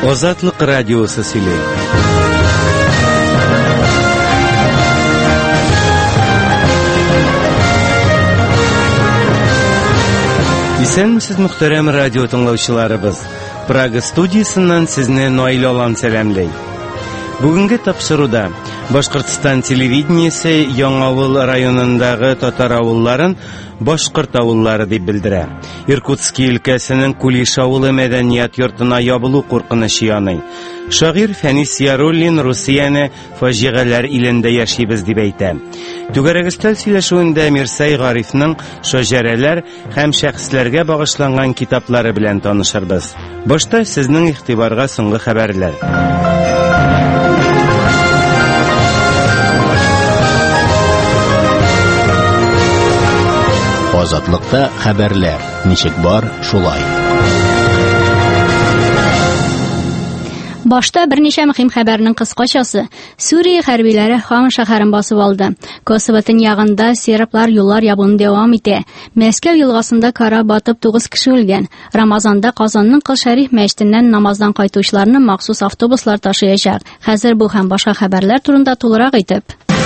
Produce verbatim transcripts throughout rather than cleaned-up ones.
Азатлык радиосы сөйләй. Исәнмесез, мөхтәрәм радио тыңлаучыларыбыз. Прага студиясыннан сезне Наил Алан сәламлый. Бүгенге тапшыруда Башкортстан телевидениесе Яңавыл районындагы татар авылларын башкорт авыллары дип белдерә. Иркутск өлкәсенең Кулиш авылы мәдәният йортына ябылу куркынычы яный. Шагыйрь Фәнис Яруллин Русияне фаҗигаләр илендә яшибез дип әйтә. Түгәрәгестә сөйләшүендә Мирсай Гарифның шаҗарәләр һәм шәхесләргә багышланган китаплары белән танышырбыз. Башта сезнең игътибарга соңгы хәбәрләр. Азатлыкта хәбәрләр. Ничек бар, шулай. Башта берничә мөһим хәбәрнең кыскачасы. Сүрия хәрбиләре Хам шәһәрен басып алды. Косово төньягында серблар юллар ябуны дәвам итә. Мәскәү елгасында кара батып тугыз кеше үлгән. Рамазанда Казанның Кыл Шәриф мәчетеннән намаздан кайтучыларны махсус автобуслар ташыячак. Хәзер бу һәм башка хәбәрләр турында тулырак әйтеп.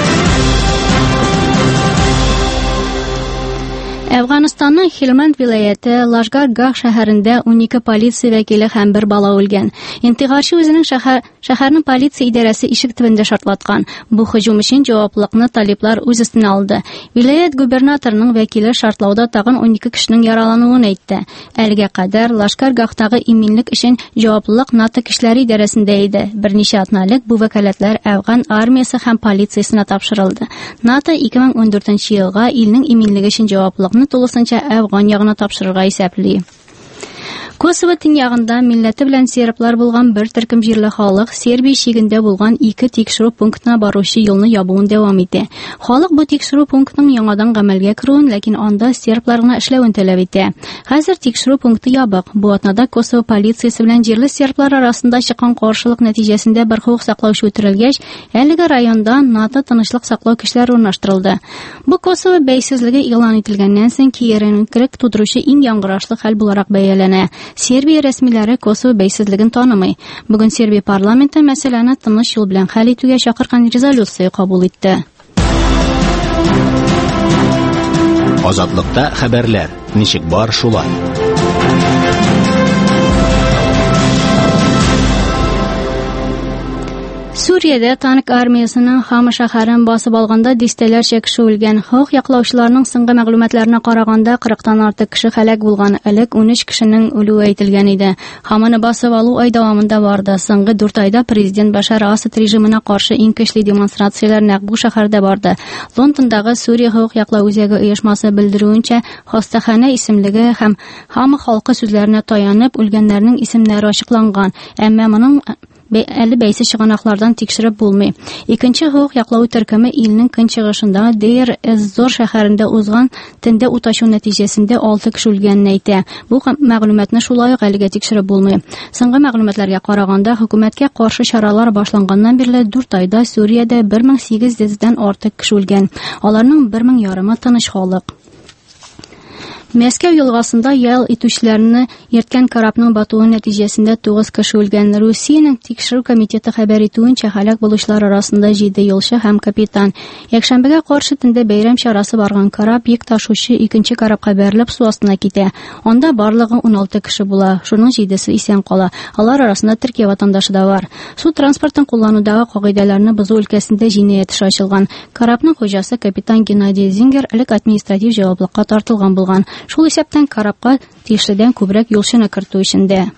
Әфганстанның Хилманд вилаяты Лашкар-Гах шәһәрендә унике полиция вәкиле һәм бер бала үлгән. Интигарчы үзенең шәһәр шәһәрнең полиция идарәсе ишек төбендә шартлаткан. Бу һөҗүм өчен җаваплылыкны талиблар үз өстенә алды. Вилаят губернаторының вәкиле шартлауда тагын унике кешенең яралануын әйтте. Әлегә кадәр Лашкар-Гахтагы иминлек өчен җаваплылык НАТО кешеләре идарәсендә иде. Берничә атналык бу вәкаләтләр Әфган армиясе һәм полициясына тапшырылды. НАТО ике мең ундүртенче елга илнең иминлеге өчен җаваплылык тулысынча Әфган ягына тапшырырга исәпли. Косово төньягында милләте белән серблар булган бер төркем җирле халык Сербия чигендә булган ике тикшерү пунктына баручы юлны ябуын дәвам итә. Халык бу тикшерү пунктының яңадан гамәлгә кируен, ләкин анда серблар гына эшләвен таләп итә. Хәзер тикшерү пункты ябык. Бу атнада Косово полициясе белән җирле серблар арасында чыккан каршылык нәтиҗәсендә бер хукук саклаучы үтерелгәч, әлеге районда НАТО тынычлык саклау көчләре урнаштырылды. Бу Косово бәйсезлеге игълан ителгәннән соң киеренкелек тудыручы иң яңгырашлы хәл буларак бәяләнә. Сербия рәсмиләре Косово бәйсезлеген танымый. Бүген Сербия парламенты мәсьәләне тыныч юл белән хәл итүгә чакырган резолюция кабул итте. Азатлыкта хәбәрләр. Ничек бар, шулай. Сүриядә танк армиясының Хама шәһәрен басып алганда дистәләрчә кеше үлгән. Хокук яклаучыларның соңгы мәгълүматларына караганда кырыктан артык кеше һәлак булган. Элек ун өч кешенең үлүе әйтелгән иде. Хаманы басып алу ай дәвамында барды. Соңгы дүрт айда президент Башар Асад режимына каршы иң көчле демонстрацияләр нәкъ бу шәһәрдә барды. Лондондагы Сүрия хокук яклау үзәге оешмасы белдерүенчә, хастаханә исемлеге һәм Хама халкы сүзләренә таянып үлгәннәрнең исемнәре ачыкланган. Әмма моның әле бәйсез чыганаклардан тикшереп булмый. Икенче хокук яклау төркеме илнең көнчыгышындагы Дейр эз-Зор шәһәрендә узган төндә уташу нәтиҗәсендә алты кеше үлгәнен әйтә. Бу мәгълүматны шулай ук әлегә тикшереп булмый. Соңгы мәгълүматларга караганда, хөкүмәткә каршы чаралар башланганнан бирле дүрт айда Сүриядә бер мең сигез йөздән артык кеше үлгән. Аларның бер мең ярымы тыныч халык. Мәскәү елгасында ял итүчеләрне ерткән карапның батуы нәтиҗәсендә тугыз кеше үлгән. Русиянең тикшерү комитеты хәбәр итүенчә, һәлак булучылар арасында җиде юлчы һәм капитан. Якшәмбегә каршы төндә бәйрәм чарасы барган карап йөк ташучы икенче карапка бәрелеп су астына китә. Анда барлыгы ун алты кеше була. Шуның җидесе исән кала. Алар арасында Төркия ватандашы да бар. Су транспортын кулланудагы кагыйдәләрне бозу өлкәсендә җинаять эше ачылган. Карапның хуҗасы капитан Геннадий Зингер элек административ җаваплылыкка тартылган булган. Шул исәптән карапка тиешледән күбрәк юлчыны кертү өчендә.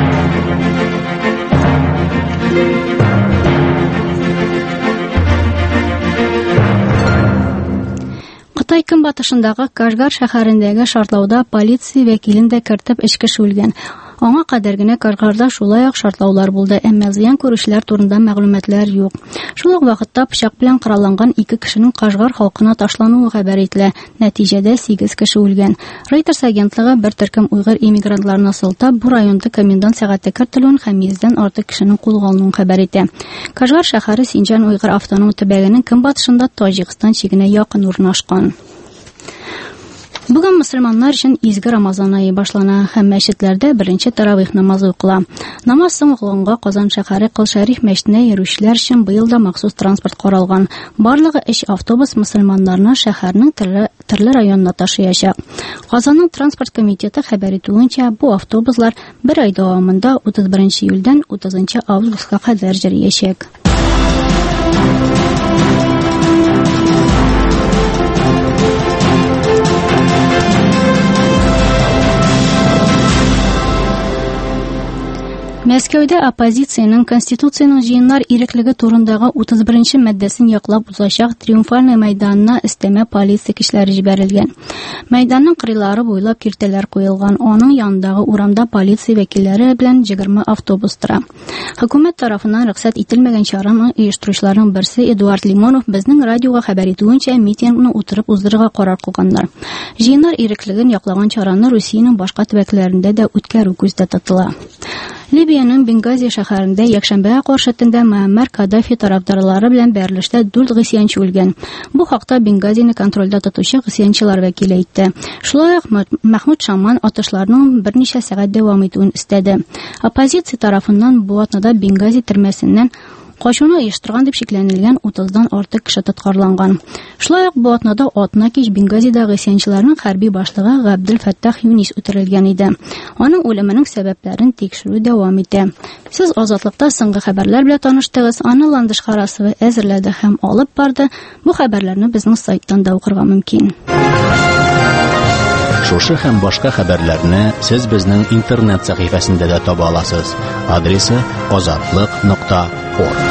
Кытай көнбатышындагы Кашгар шәһәрендәге шартлауда полиция вәкилен дә кертеп өч кеше үлгән. Аңа кадәр генә Кашгарда шулай ук шартлаулар булды, әмма зыян күрүчеләр турында мәгълүматлар юк. Шул ук вакытта пычак белән коралланган ике кешенең Кашгар халкына ташлануы хәбәр ителә. Нәтиҗәдә сигез кеше үлгән. Reuters агентлыгы бер төркем уйгыр иммигрантларына сылтап, бу районда комендант сәгате кертелүен һәм йөздән артык кешенең кулга алынуын хәбәр итә. Кашгар шәһәре Синҗан уйгыр автоном төбәгенең көнбатышында Таҗикстан чигенә якын урнашкан. Бүген мөселманнар өчен изге Рамазан айы башлана һәм мәчетләрдә беренче таравих намазы укыла. Намаз соң укылганга Казан шәһәре Кыл Шәриф мәчетенә йөрүчеләр өчен быел да махсус транспорт каралган. Барлыгы өч автобус мөселманнарны шәһәрнең төрле, төрле районына ташыячак. Казанның транспорт комитеты хәбәр итүенчә, бу автобуслар бер ай дәвамында утыз беренче июльдән утызынчы августка кадәр йөриячәк. Мәскәүдә оппозициянең Конституциянең җыеннар иреклеге турындагы утыз беренче маддәсен яклап узачак Триумфальный мәйданына өстәмә полиция кешеләре җибәрелгән. Мәйданның кырыйлары буйлап киртәләр куелган. Аның янындагы урамда полиция вәкилләре белән егерме автобус тора. Хөкүмәт тарафыннан рөхсәт ителмәгән чараны оештыручыларның берсе Эдуард Лимонов безнең радиога хәбәр итүенчә, митингны утырып уздырырга карар кылганнар. Җыеннар иреклеген яклаган чараны Русиянең башка төбәкләрендә дә үткәрү күздә тотыла. Либиянең Бенгази шәһәрендә якшәмбәгә каршы төндә Муаммар Каддафи тарафдарлары белән бәрелештә дүрт гысьянчы үлгән. Бу хакта Бенгазины контрольдә тотучы гысьянчылар вәкиле әйтте. Шулай ук Мәхмүд Шаман атышларның берничә сәгать дәвам итүен истәде. Оппозиция тарафыннан бу атнада Бенгази төрмәсеннән качуны оештырган дип шикләнелгән утыздан артык кеше тоткарланган. Шулай ук бу атнада атна кич Бенгазидагы гысьянчыларның хәрби башлыгы Габдел Фаттах Юнис үтерелгән иде. Аның үлеменең сәбәпләрен тикшерү дәвам итә. Сез Азатлыкта соңгы хәбәрләр белән таныштыгыз. Аны Ландыш Карасова әзерләде һәм алып барды. Бу хәбәрләрне безнең сайттан да укырга мөмкин. Шушы һәм башка хәбәрләрне сез безнең интернет сәхифәсендә дә таба аласыз. Адресы азатлык нокта орг.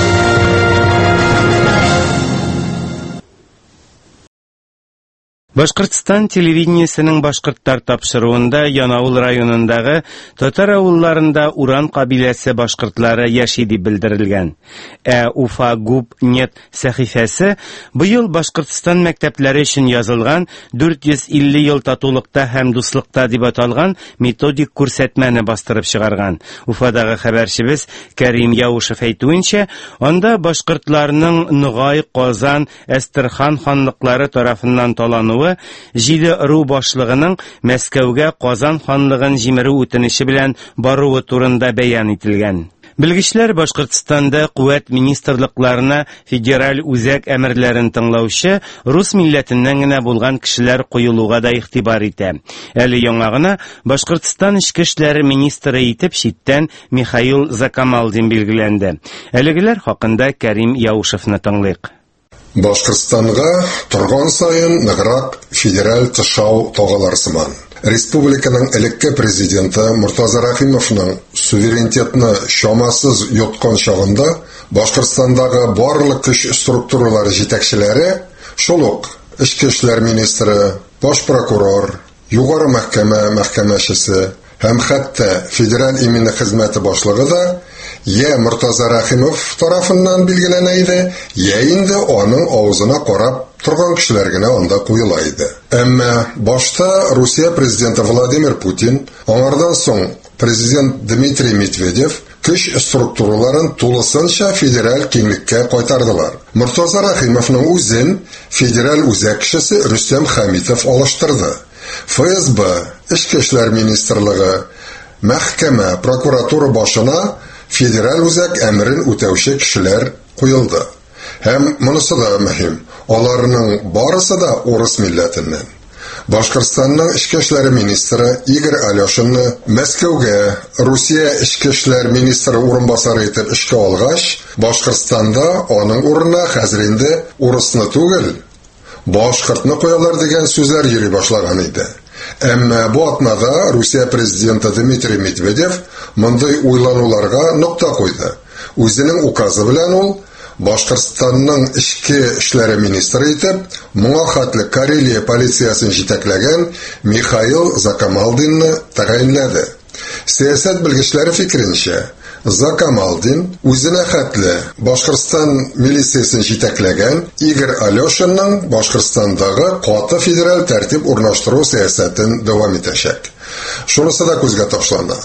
Башкортстан телевидениесенең башкорттар тапшыруында Янаул районындагы татар авылларында Уран кабиләсе башкортлары яши дип белдерелгән. Ә Уфа Губ нет сәхифәсе быел Башкортстан мәктәпләре өчен язылган дүрт йөз илле ел татулыкта һәм дуслыкта дип аталган методик күрсәтмәне бастырып чыгарган. Уфадагы хәбәрчебез Кәрим Яушев әйтүенчә, анда башкортларның Ногай, Казан, Әстерхан ханлыклары тарафыннан талануы җиде ру башлыгының Мәскәүгә Казан ханлыгын җимерү үтенече белән баруы турында бәян ителгән. Белгечләр Башкортстанда куәт министрлыкларына федераль үзәк әмерләрен тыңлаучы рус милләтеннән генә булган кешеләр куелуга да игътибар итә. Әле яңа гына Башкортстан эчке эшләре министры итеп читтән Михаил Закамалдин билгеләнде. Әлегеләр хакында Кәрим Яушевны тыңлыйк. Башкортстанга торган сайын ныграк федераль тышау тогалар сыман. Республиканың элекке президенты Муртаза Рахимовның суверенитетны чамасыз йоткан чагында Башкортстандагы барлык көч структуралары җитәкчеләре, шул ук эчке эшләр министры, баш прокурор, югары мәхкәмә мәхкәмәчесе һәм хәтта федераль иминне хезмәте башлыгы да я Муртаза Рахимов тарафыннан билгеләнә иде, я инде аның авызына карап торган кешеләр генә анда куела иде. Әмма башта Русия президенты Владимир Путин, аңардан соң президент Дмитрий Медведев көч структураларын тулысынча федераль киңлеккә кайтардылар. Муртаза Рахимовның үзен федераль үзәк кешесе Рөстәм Хәмитов алыштырды. ФСБ, Эчке эшләр министрлыгы, мәхкәмә, прокуратура башына федераль үзәк әмерен үтәүче кешеләр куелды. Һәм монысы да мөһим, аларның барысы да урыс милләтеннән. Башкортстанның эчке эшләр министры Игорь Алешинны Мәскәүгә Русия эчке эшләр министры урынбасары итеп эшкә алгач, Башкортстанда аның урынына хәзер инде урысны түгел, башкортны куялар дигән сүзләр йөри башлаган иде. Әмма бу атнада Русия президенты Дмитрий Медведев мондый уйлануларга нокта куйды. Үзенең указы белән ул Башкортстанның эчке эшләре министры итеп моңа хәтле Карелия полициясын җитәкләгән Михаил Закамалдинны тәгаенләде. Сәясәт белгечләре фикеренчә, Закамалдин үзенә хәтле Башкортстан милициясын җитәкләгән Игорь Алешинның Башкортстандагы каты федераль тәртип урнаштыру сәясәтен дәвам итәчәк. Шунысы да күзгә ташлана.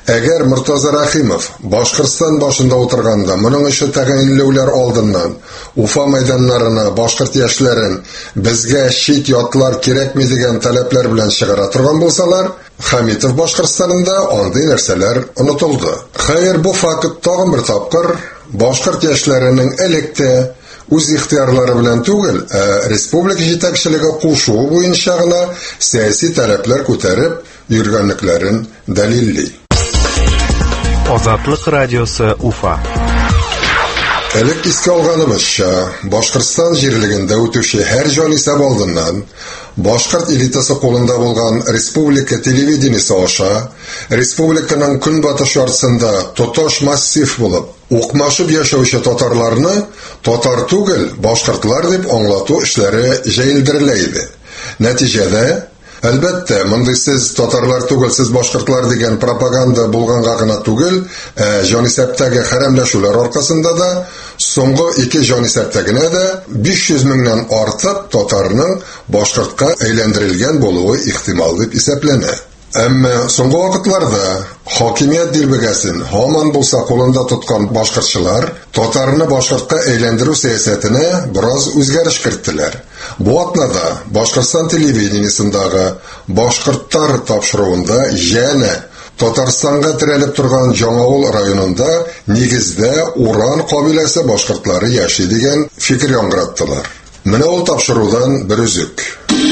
Әгәр Муртаза Рахимов Башкортстан башында утырганда моның эше тәгаенләүләр алдыннан Уфа мәйданнарына башкорт яшьләрен безгә чит ятлар кирәкми дигән таләпләр белән чыгара торган булсалар, Хамитов Башкортстанында андый нәрсәләр онытылды. Хәер, бу факт тагын бер тапкыр башкорт яшьләренең электә үз ихтыярлары белән түгел, ә республика җитәкчелеге кушуы буенча гына сәяси таләпләр күтәреп йөргәнлекләрен дәлилли. Азатлык радиосы Уфа. Элек искә алганыбызча, Башкортстан җирлегендә үтүче һәр җанисәп алдыннан башкорт элитасы кулында булган республика телевидениесе аша, республиканың көнбатыш яртысында тоташ массив булып, укмашып яшәүче татарларны татар түгел, башкортлар дип аңлату эшләре җәелдерелә иде. Нәтиҗәдә, әлбәттә, мондый сез татарлар түгел, сез башкортлар дигән пропаганда булганга гына түгел, ә җанисәптәге хәрәмләшүләр аркасында да соңгы ике җанисәптә генә дә биш йөз меңнән артык татарның башкортка әйләндерелгән булуы ихтимал дип исәпләнә. Әмма соңгы вакытларда хакимият дилбегәсен һаман булса кулында тоткан башкортчылар татарны башкортка әйләндерү сәясәтенә бераз үзгәреш керттеләр. Бу атнада Башкортстан телевидениесендагы башкорттар тапшыруында янә Татарстанга терәлеп торган Жаңаул районында нигездә Уран кабиләсе башкортлары яши дигән фикер яңгыраттылар. Менә ул тапшырудан бер үзек.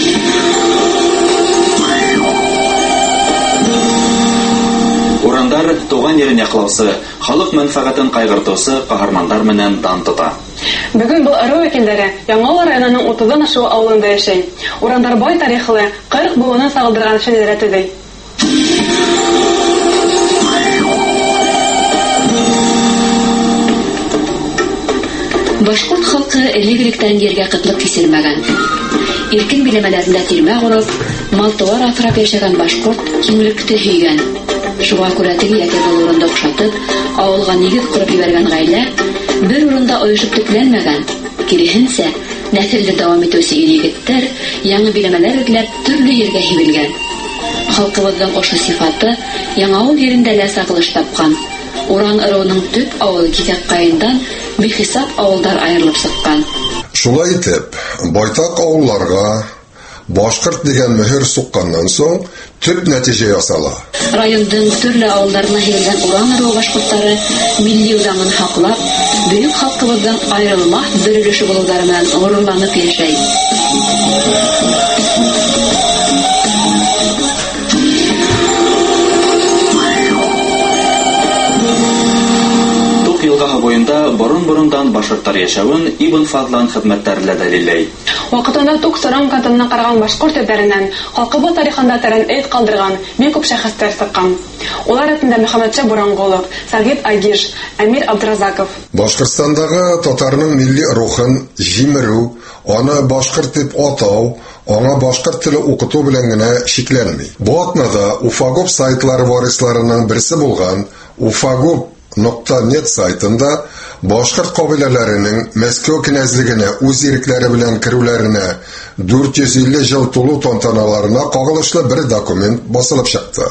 Урандар туган ерен яклаучы, халык мәнфәгатен кайгыртучы каһармандар менән дан тота. Бүген бу ару вәкилләре Яңаул районының утыздан ашу авылында яшәй. Урандар бай тарихлы, кырык буыны сагылдырган шәһәр төзи. Башкорт халкы элек-электән ергә кытлык киселмәгән. Иркен биләмәләрендә тирмә урып, мал-туар асрап яшәгән башкорт киңлекте һөйгән. Шуңа күрә теге яки бу урында охшатып, авылга нигез курып ибәргән гаилә бер урында оешып төпләнмәгән. Киресенчә, нәселне дәвам итүче ир-егетләр яңа биләмәләр эзләп төрле ергә һибелгән. Халкыбызның ошо сыйфаты Яңаул yerендә дә саклыш тапкан. Уран ыруының төп авылы Китек кайындан бихисап авылдар аерылып сыккан. Шулай итеп, байтак авылларга башкорт дигән мөһер сукканнан соң төп нәтиҗә ясала. Районның төрле авылларына һибелгән уран ыру башкортлары милли урамын хаклап, бөек халкыбыздан аерылмас бер өлеше булулары белән горурланып яшәй. Елгага буенда борын-борындан башкортлар яшәвен Ибн Фадлан хезмәттәрләре дәлилләй. Вакытында тук сорам катынына караган башкорт төбәреннән халкыбыз тарихында тәрән эт калдырган бик күп шәхестәр сыккан. Улар арасында Мөхәммәдшә Бурангулов, Сагит Агиш, Әмир Абдразаков. Башкортстандагы татарның милли рухын җимерү, аны башкорт дип атау, аңа башкорт теле укыту белән генә шикләнми. Бу атнада Уфагуб сайтлары варисларының берсе булган Уфагуб Нокта нет сайтында башкорт кабиләләренең Мәскәү князьлегенә үз ирекләре белән керүләренә дүрт йөз илле ел тулу тантаналарына кагылышлы бер документ басылып чыкты.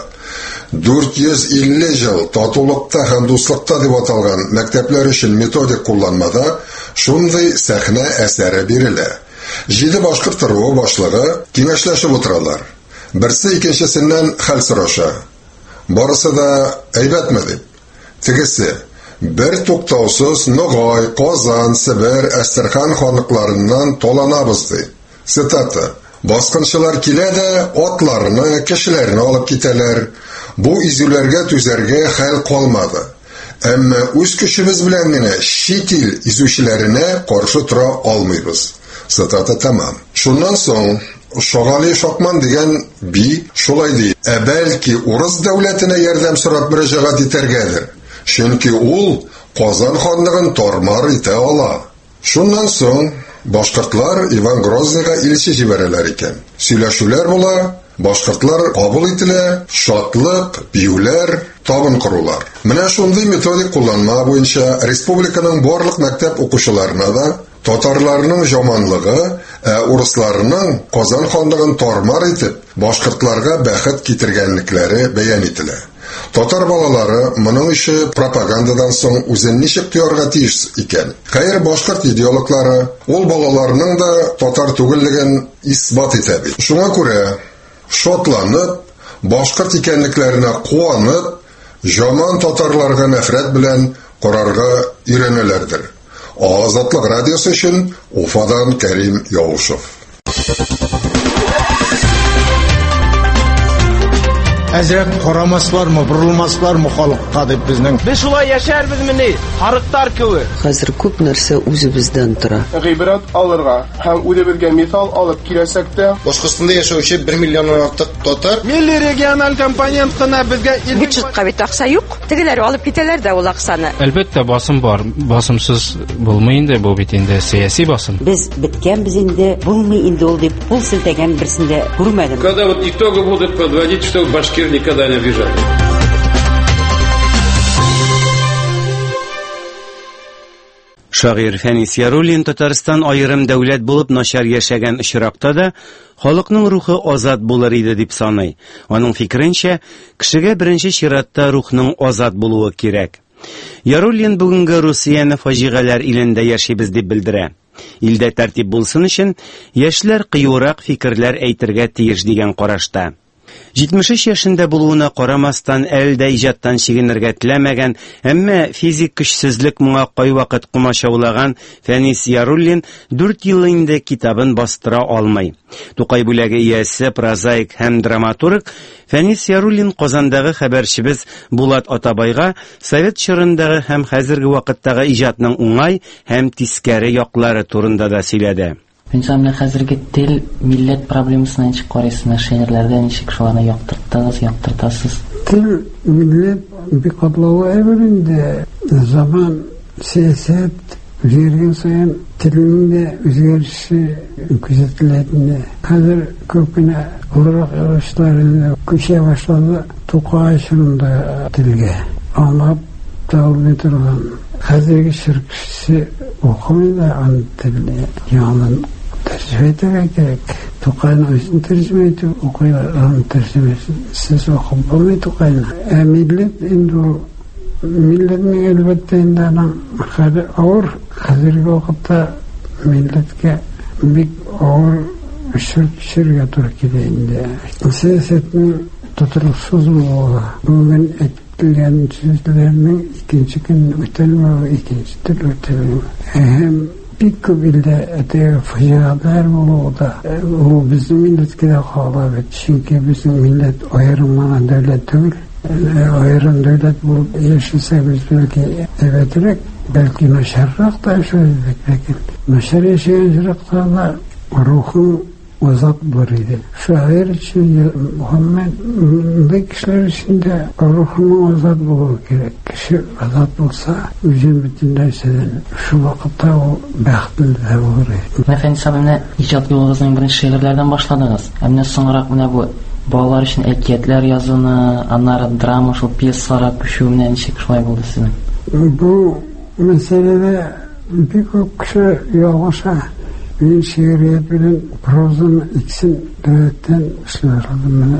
дүрт йөз илле ел татулыкта һәм дуслыкта дип аталган мәктәпләр өчен методик кулланмада шундый сәхнә әсәре бирелә. Җиде башкорт ыруы башлыгы киңәшләшеп утыралар. Берсе икенчесеннән хәл сораша. Барысы да әйбәтме дип. Тегесе, бер туктаусыз Ногай, Казан, Себер, Әстерхан ханлыкларыннан таланабыз ди. Цитата. Баскынчылар килә дә атларны, кешеләрне алып китәләр. Бу изүләргә түзәргә хәл калмады. Әмма үз көчебез белән генә чит ил изүчеләренә каршы тора алмыйбыз. Цитата тәмам. Шуннан соң Шагали Шакман дигән би шулай ди. Ә бәлки урыс дәүләтенә ярдәм сорап мөрәҗәгать итәргәдер. Чөнки ул Казан ханлыгын тормар итә ала. Шуннан соң башкортлар Иван Грозныйга илче җибәрәләр икән. Сөйләшүләр була, башкортлар кабул ителә, шатлык, биюләр, табын корулар. Менә шундый методик кулланма буенча республиканың барлык мәктәп укучыларына да татарларның жаманлыгы, ә урысларның Казан ханлыгын тормар итеп башкортларга бәхет китергәнлекләре бәян ителә. Татар балалары моның ише пропагандадан соң үзен ничек тоярга тиеш икән? Хәер, башкорт идеологлары ул балаларның да татар түгеллеген исбат итә бит. Шуңа күрә шатланып, башкорт икәнлекләренә куанып, жаман татарларга нәфрәт белән карарга өйрәнәләрдер. Азатлык радиосы өчен Уфадан Кәрим Яушев. Әзрәк карамаслармы, бурылмаслармы халыкка дип безнең. Без шулай яшәрбез мени, харыктар кебек. Хәзер күп нәрсә үзебездән тора. Гыйбрат алырга һәм үзебезгә мисал алып киләсәк тә, Башкортстанда яшәүче бер миллионнан артык татар милли региональ компонент кына безгә бюджетка бит акча юк. Тегеләр алып китәләр дә ул акчаны. Әлбәттә басым бар. Басымсыз булмый инде бу бит инде сиясәт басым. Без биткәнбез инде, булмый инде ул дип кул селтәгән берсендә күрмәдем. Когда вот итоги будут подводить, что башкир никогда не обижали. Шагыйрь Фәнис Яруллин Татарстан айрым дәүләт булып начар яшәгән очракта да халыкның рухы азат булыр иде дип саный. Аның фикеренчә, кешегә беренче чиратта рухның азат булуы кирәк. Яруллин бүгенге Русияне фаҗигаләр илендә яшибез дип белдерә. Илдә тәртип булсын өчен яшьләр кыюрак фикерләр әйтергә тиеш дигән карашта. җитмеш өч яшендә булуына карамастан әлдә иҗаттан чигенергә теләмәгән, әмма физик көчсезлек моңа кайвакыт кумачаулаган Фәнис Яруллин дүрт ел инде китабын бастыра алмый. Тукай бүләге иясе, прозаик һәм драматург Фәнис Яруллин Казандагы хәбәрчебез Булат Атабайга совет чорындагы һәм хәзерге вакыттагы иҗатның уңай һәм тискәре яклары турында да сөйләде. Инсанның хәзерге тел, милләт проблемасына ничек карыйсыз, шигырьләрдә ничек шуларны яктыртасыз, яктыртасыз? Тел, милләт бик катлаулы әйбер инде. Заман, сәясәт, үзгәргән саен телендә үзгәреше күзәтелә. Хәзер күп кенә олырак эшләр күчә башлады. Тукай чорында телгә аңлап табылмый торган. Хәзерге ширкәтче укымыйда аны телне яңадан тәрҗемә итәргә кирәк. Тукайны үзен тәрҗемә итү, укыйлар аны тәрҗемә сез укып булмый Тукайны. Ә милләт инде милләтнең әлбәттә инде аның хәзер авыр, хәзерге вакытта милләткә бик авыр ширкәтчегә туры килә инде. Сәясәтнең тотылышсыз булуы, бүген әйтелгән сүзләрнең икенче көн үтәлмәве, икенче тел үтәлмәве. Һәм бик күп илдә әтәгә фаҗигалар булуы да, ул безнең милләткә дә кала бит. Чөнки безнең милләт аерымланган дәүләт түгел. Аерым дәүләт булып яшәсә, без бәлки әйбәтрәк, бәлки начаррак та яшәрбез, ләкин начар яшәгән чакта да рухың азат булыр иде. Шагыйрь өчен, Мөхәммәд, бу кешеләр өчен дә рухың азат булуы кирәк. Кеше азат булса, үзен бөтен нәрсәдән шул вакытта ул бәхетле булыр иде. Мәфән сабына иҗат юлыгызның беренче шигырьләрдән башладыгыз. Әмма соңрак менә бу балалар өчен әкиятләр язуны, аннары драма, шул пьесаларга күчү менән ничек шулай булды сезнең? Бу мәсьәләдә бик күп кеше ялгыша. Мин шигърият белән прозаны иксен дәүләттән эшләдем.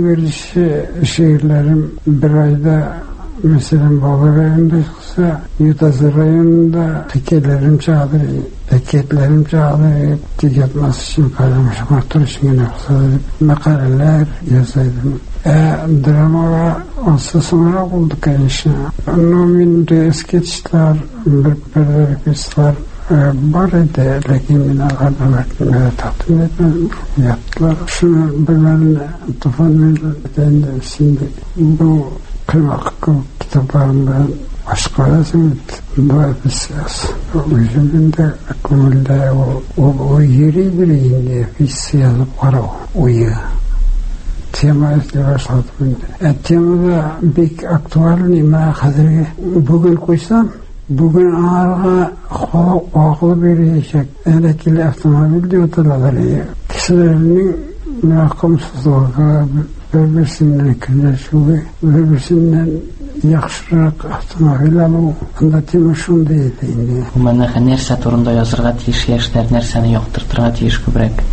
Игенче шигырьләрем бер айда, мәсәлән, Бабай районында чыкса, Ютазы районында хикәяләрем чыгады, әкиятләрем чыгады, тигәтмәс өчен каләмшмар турышын ясады, мәкаләләр язадым. Ә драмага асасына булды, конечно. Но мин скетчлар, бер пьесалар бар иде, ләкин мин аларны тaqdim etмәдем. Ятлар шуны белән туфан белән синде. Бу кылмак китапларында башкарасың бу пьесас. Үземдә күңелдә ул йөри инде пьеса язып карау. Уя тема эшләшәтмен. Ә темада бик актуальный ма хәзерге бүген куйсам, бүген аңарга халык акыл бирәчәк. Ләкин автомобиль утыралар. Кешеләрнең мәрхәмсезлеге, бер-берсеннән көнләшүе, бер-берсеннән яхшырак автомобиль алу, анда тема шундый иде инде. Менә нәрсә турында язырга тиеш яшьләр, нәрсәне яктыртырга тиеш күбрәк?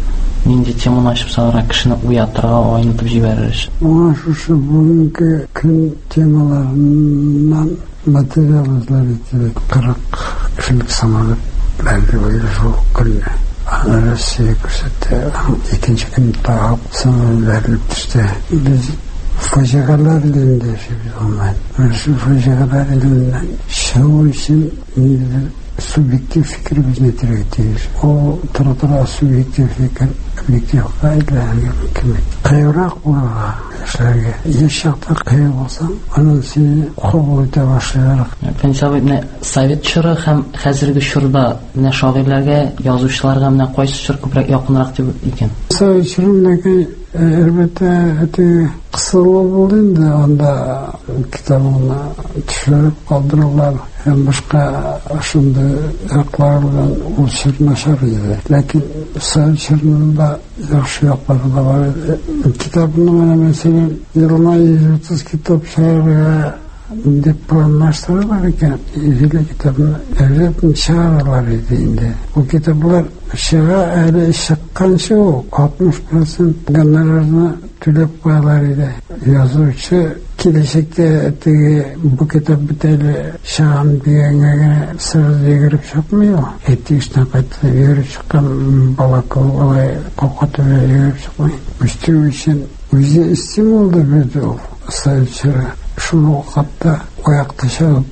нинди теманы ачып салырга, кишини уятырга, ойнотуп жибериш. Аңа шушы бүгүнкү күн темаларынан материал изловитель кырк кишилик самолет бәлки бuyuruşu күнне. Аны Россия күрсәтте. Икенче көн тагып самолет бәрелеп төште. Без фажигалар илендә яшибез алмай. Шу фажигалар илендә шау өчен субъектив фикер безне терәк тиеш. О, тора-тора субъектив фикер объектив кайдаларга мөмкин. Кайрак булырга эшләргә. Яшакта кайы булсаң, аның сине кабул итә башлар. Пенсия совет чоры һәм хәзерге чорда менә шагыйрьләргә, язучыларга менә кайсы чор күбрәк якынрак дип икән? Совет чорындагы әлбәттә әти кысылу булды инде, анда китабына төшереп калдырулар һәм башка шундый яклар белән ул чор начар иде. Ләкин совет чорында яхшы яклары да бар иде. Китапны менә мәсәлән елына йөз утыз китап чыгарырга дип планлаштыралар икән. Җиле китапны әзерләп чыгаралар иде инде. Бу китаплар чыга әле чыкканчы алтмыш процент гонорарны түләп куялар иде. Язучы киләчәктә теге бу китап битәле чыгам дигәнгә сыр егереп чыкмый. Әйтештән кайтты егереп чыккан балакы алай калкаты егереп чыкмый. Үстү өчен үзе стимул да бирде ул. Сайлчыра шул вакытта аякта чыгып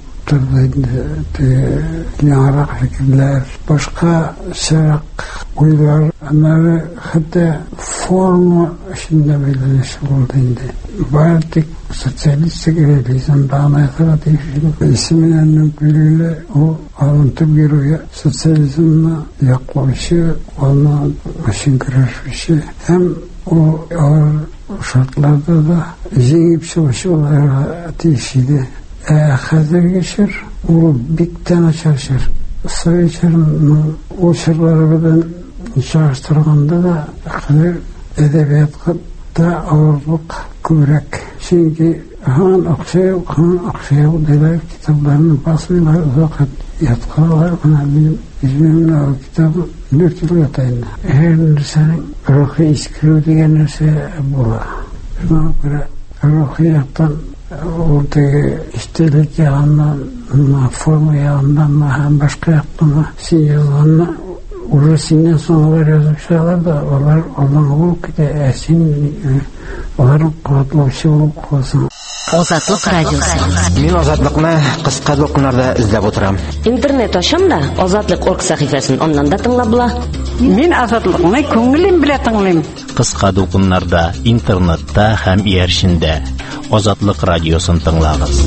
турды. Яңарак фикерләр, башка шарак уйлар, аннары хәтта форма эчендә белеш булды инде. Бар тик социалистик реализм баһадыр дип исеменнән күрелә. Ул алынтып бирүгә социализмны яклаучы, аны машин көрәшүче һәм ул шартларда да җиңеп чыгучыларга тиешле. Ә хәзерге чор ул бик тә начар чор. Совет чорының ул чорлары белән чагыштырганда да хәзер әдәбиятка да авырлык күбрәк. Чөнки һәм акча, һәм акча диләр китапларны басмыйлар, вакыт яткалар, менә минем измемне китап дүрт ел ятайны. Һәр нәрсәнең рухи искерү дигән нәрсә була. Шуңа күрә рухи яктан ул теге истәлек ягыннан, форма ягыннан һәм башка яктан син язганны уже синнән соңгылар язып чыгалар да, алар алдан ул китә, ә син аларның куатлаучы булып каласың. Азатлык радиосы. Мин азатлыкны кыска докумнарда эзләп утырам. Интернет ачам да азатлык точка орг сәхифәсен аннан да тыңлап була. Мин азатлыкны күңелем белән тыңлыйм. Кыска докумнарда, интернетта һәм иярчендә Азатлык радиосын тыңлагыз.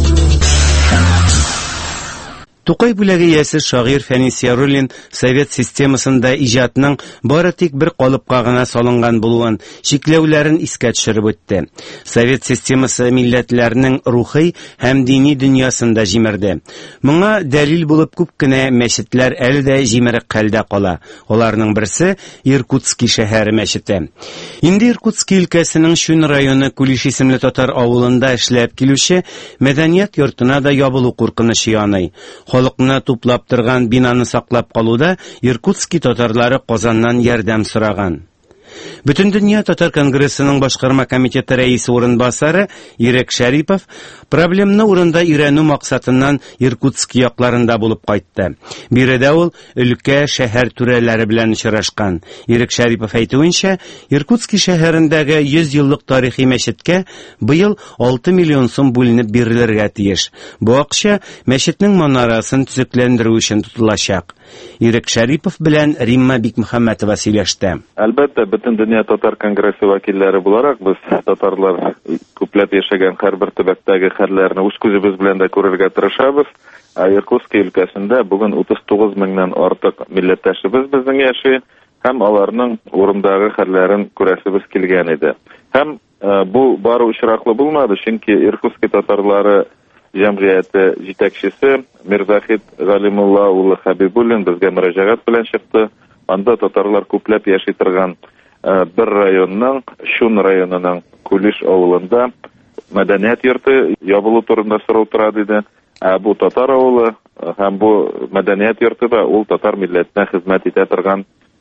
Тукай бүләге ясе шагыйрь Фәнис Яруллин совет системасында иҗатның бары тик бер калыпка гына салынган булуын, чикләүләрен искә төшереп үтте. Совет системасы милләтләрнең рухи һәм дини дөньясында җимерде. Моңа дәлил булып күп кенә мәчетләр әле дә җимерек хәлдә кала. Аларның берсе Иркутский шәһәре мәчете. Инде Иркутский өлкәсенең Шүн районы Кулиш исемле татар авылында эшләп килүче мәдәният йортына да ябылу куркынычы яный. Халыкны туплап торган бинаны саклап калуда Иркутский татарлары Казаннан ярдәм сораган. Бүтән дөнья татар конгрессының башкарма комитеты рәисе урынбасары Ирек Шәрипов проблемны урында өйрәнү максатыннан Иркутск якларында булып кайтты. Биредә ул өлкә шәһәр түрәләре белән очрашкан. Ирек Шәрипов әйтүенчә, Иркутский шәһәрендәге йөз еллык тарихи мәчеткә быел алты миллион сум бүленеп бирелергә тиеш. Бу акча мәчетнең манарасын төзекләндерү өчен тотылачак. Ирек Шәрипов белән Римма Бикмөхәммәтова сөйләште. Әлбәттә, Бүтән дөнья татар конгрессы вәкилләре буларак, без татарлар күпләп яшәгән һәрбер төбәктәге хәлләрне үз күзебез белән дә күрергә тырышабыз. Иркутский өлкәсендә бүген утыз тугыз меңнән артык милләттәшебез безнең яши, һәм аларның урындагы хәлләрен күрәсебез килгән иде. Һәм бу бары очраклы булмады, чөнки Иркутский татарлары җәмгыяте җитәкчесе Мирзахит Галимулла улы Хәбибуллин безгә мөрәҗәгать белән чыкты. Анда татарлар күпләп яши торган бер районның, Шүн районының Кулиш авылында мәдәният йорты ябылу турында сорау тора диде. Ә бу татар авылы һәм бу мәдәният йорты да ул татар милләтенә хезмәт итә торган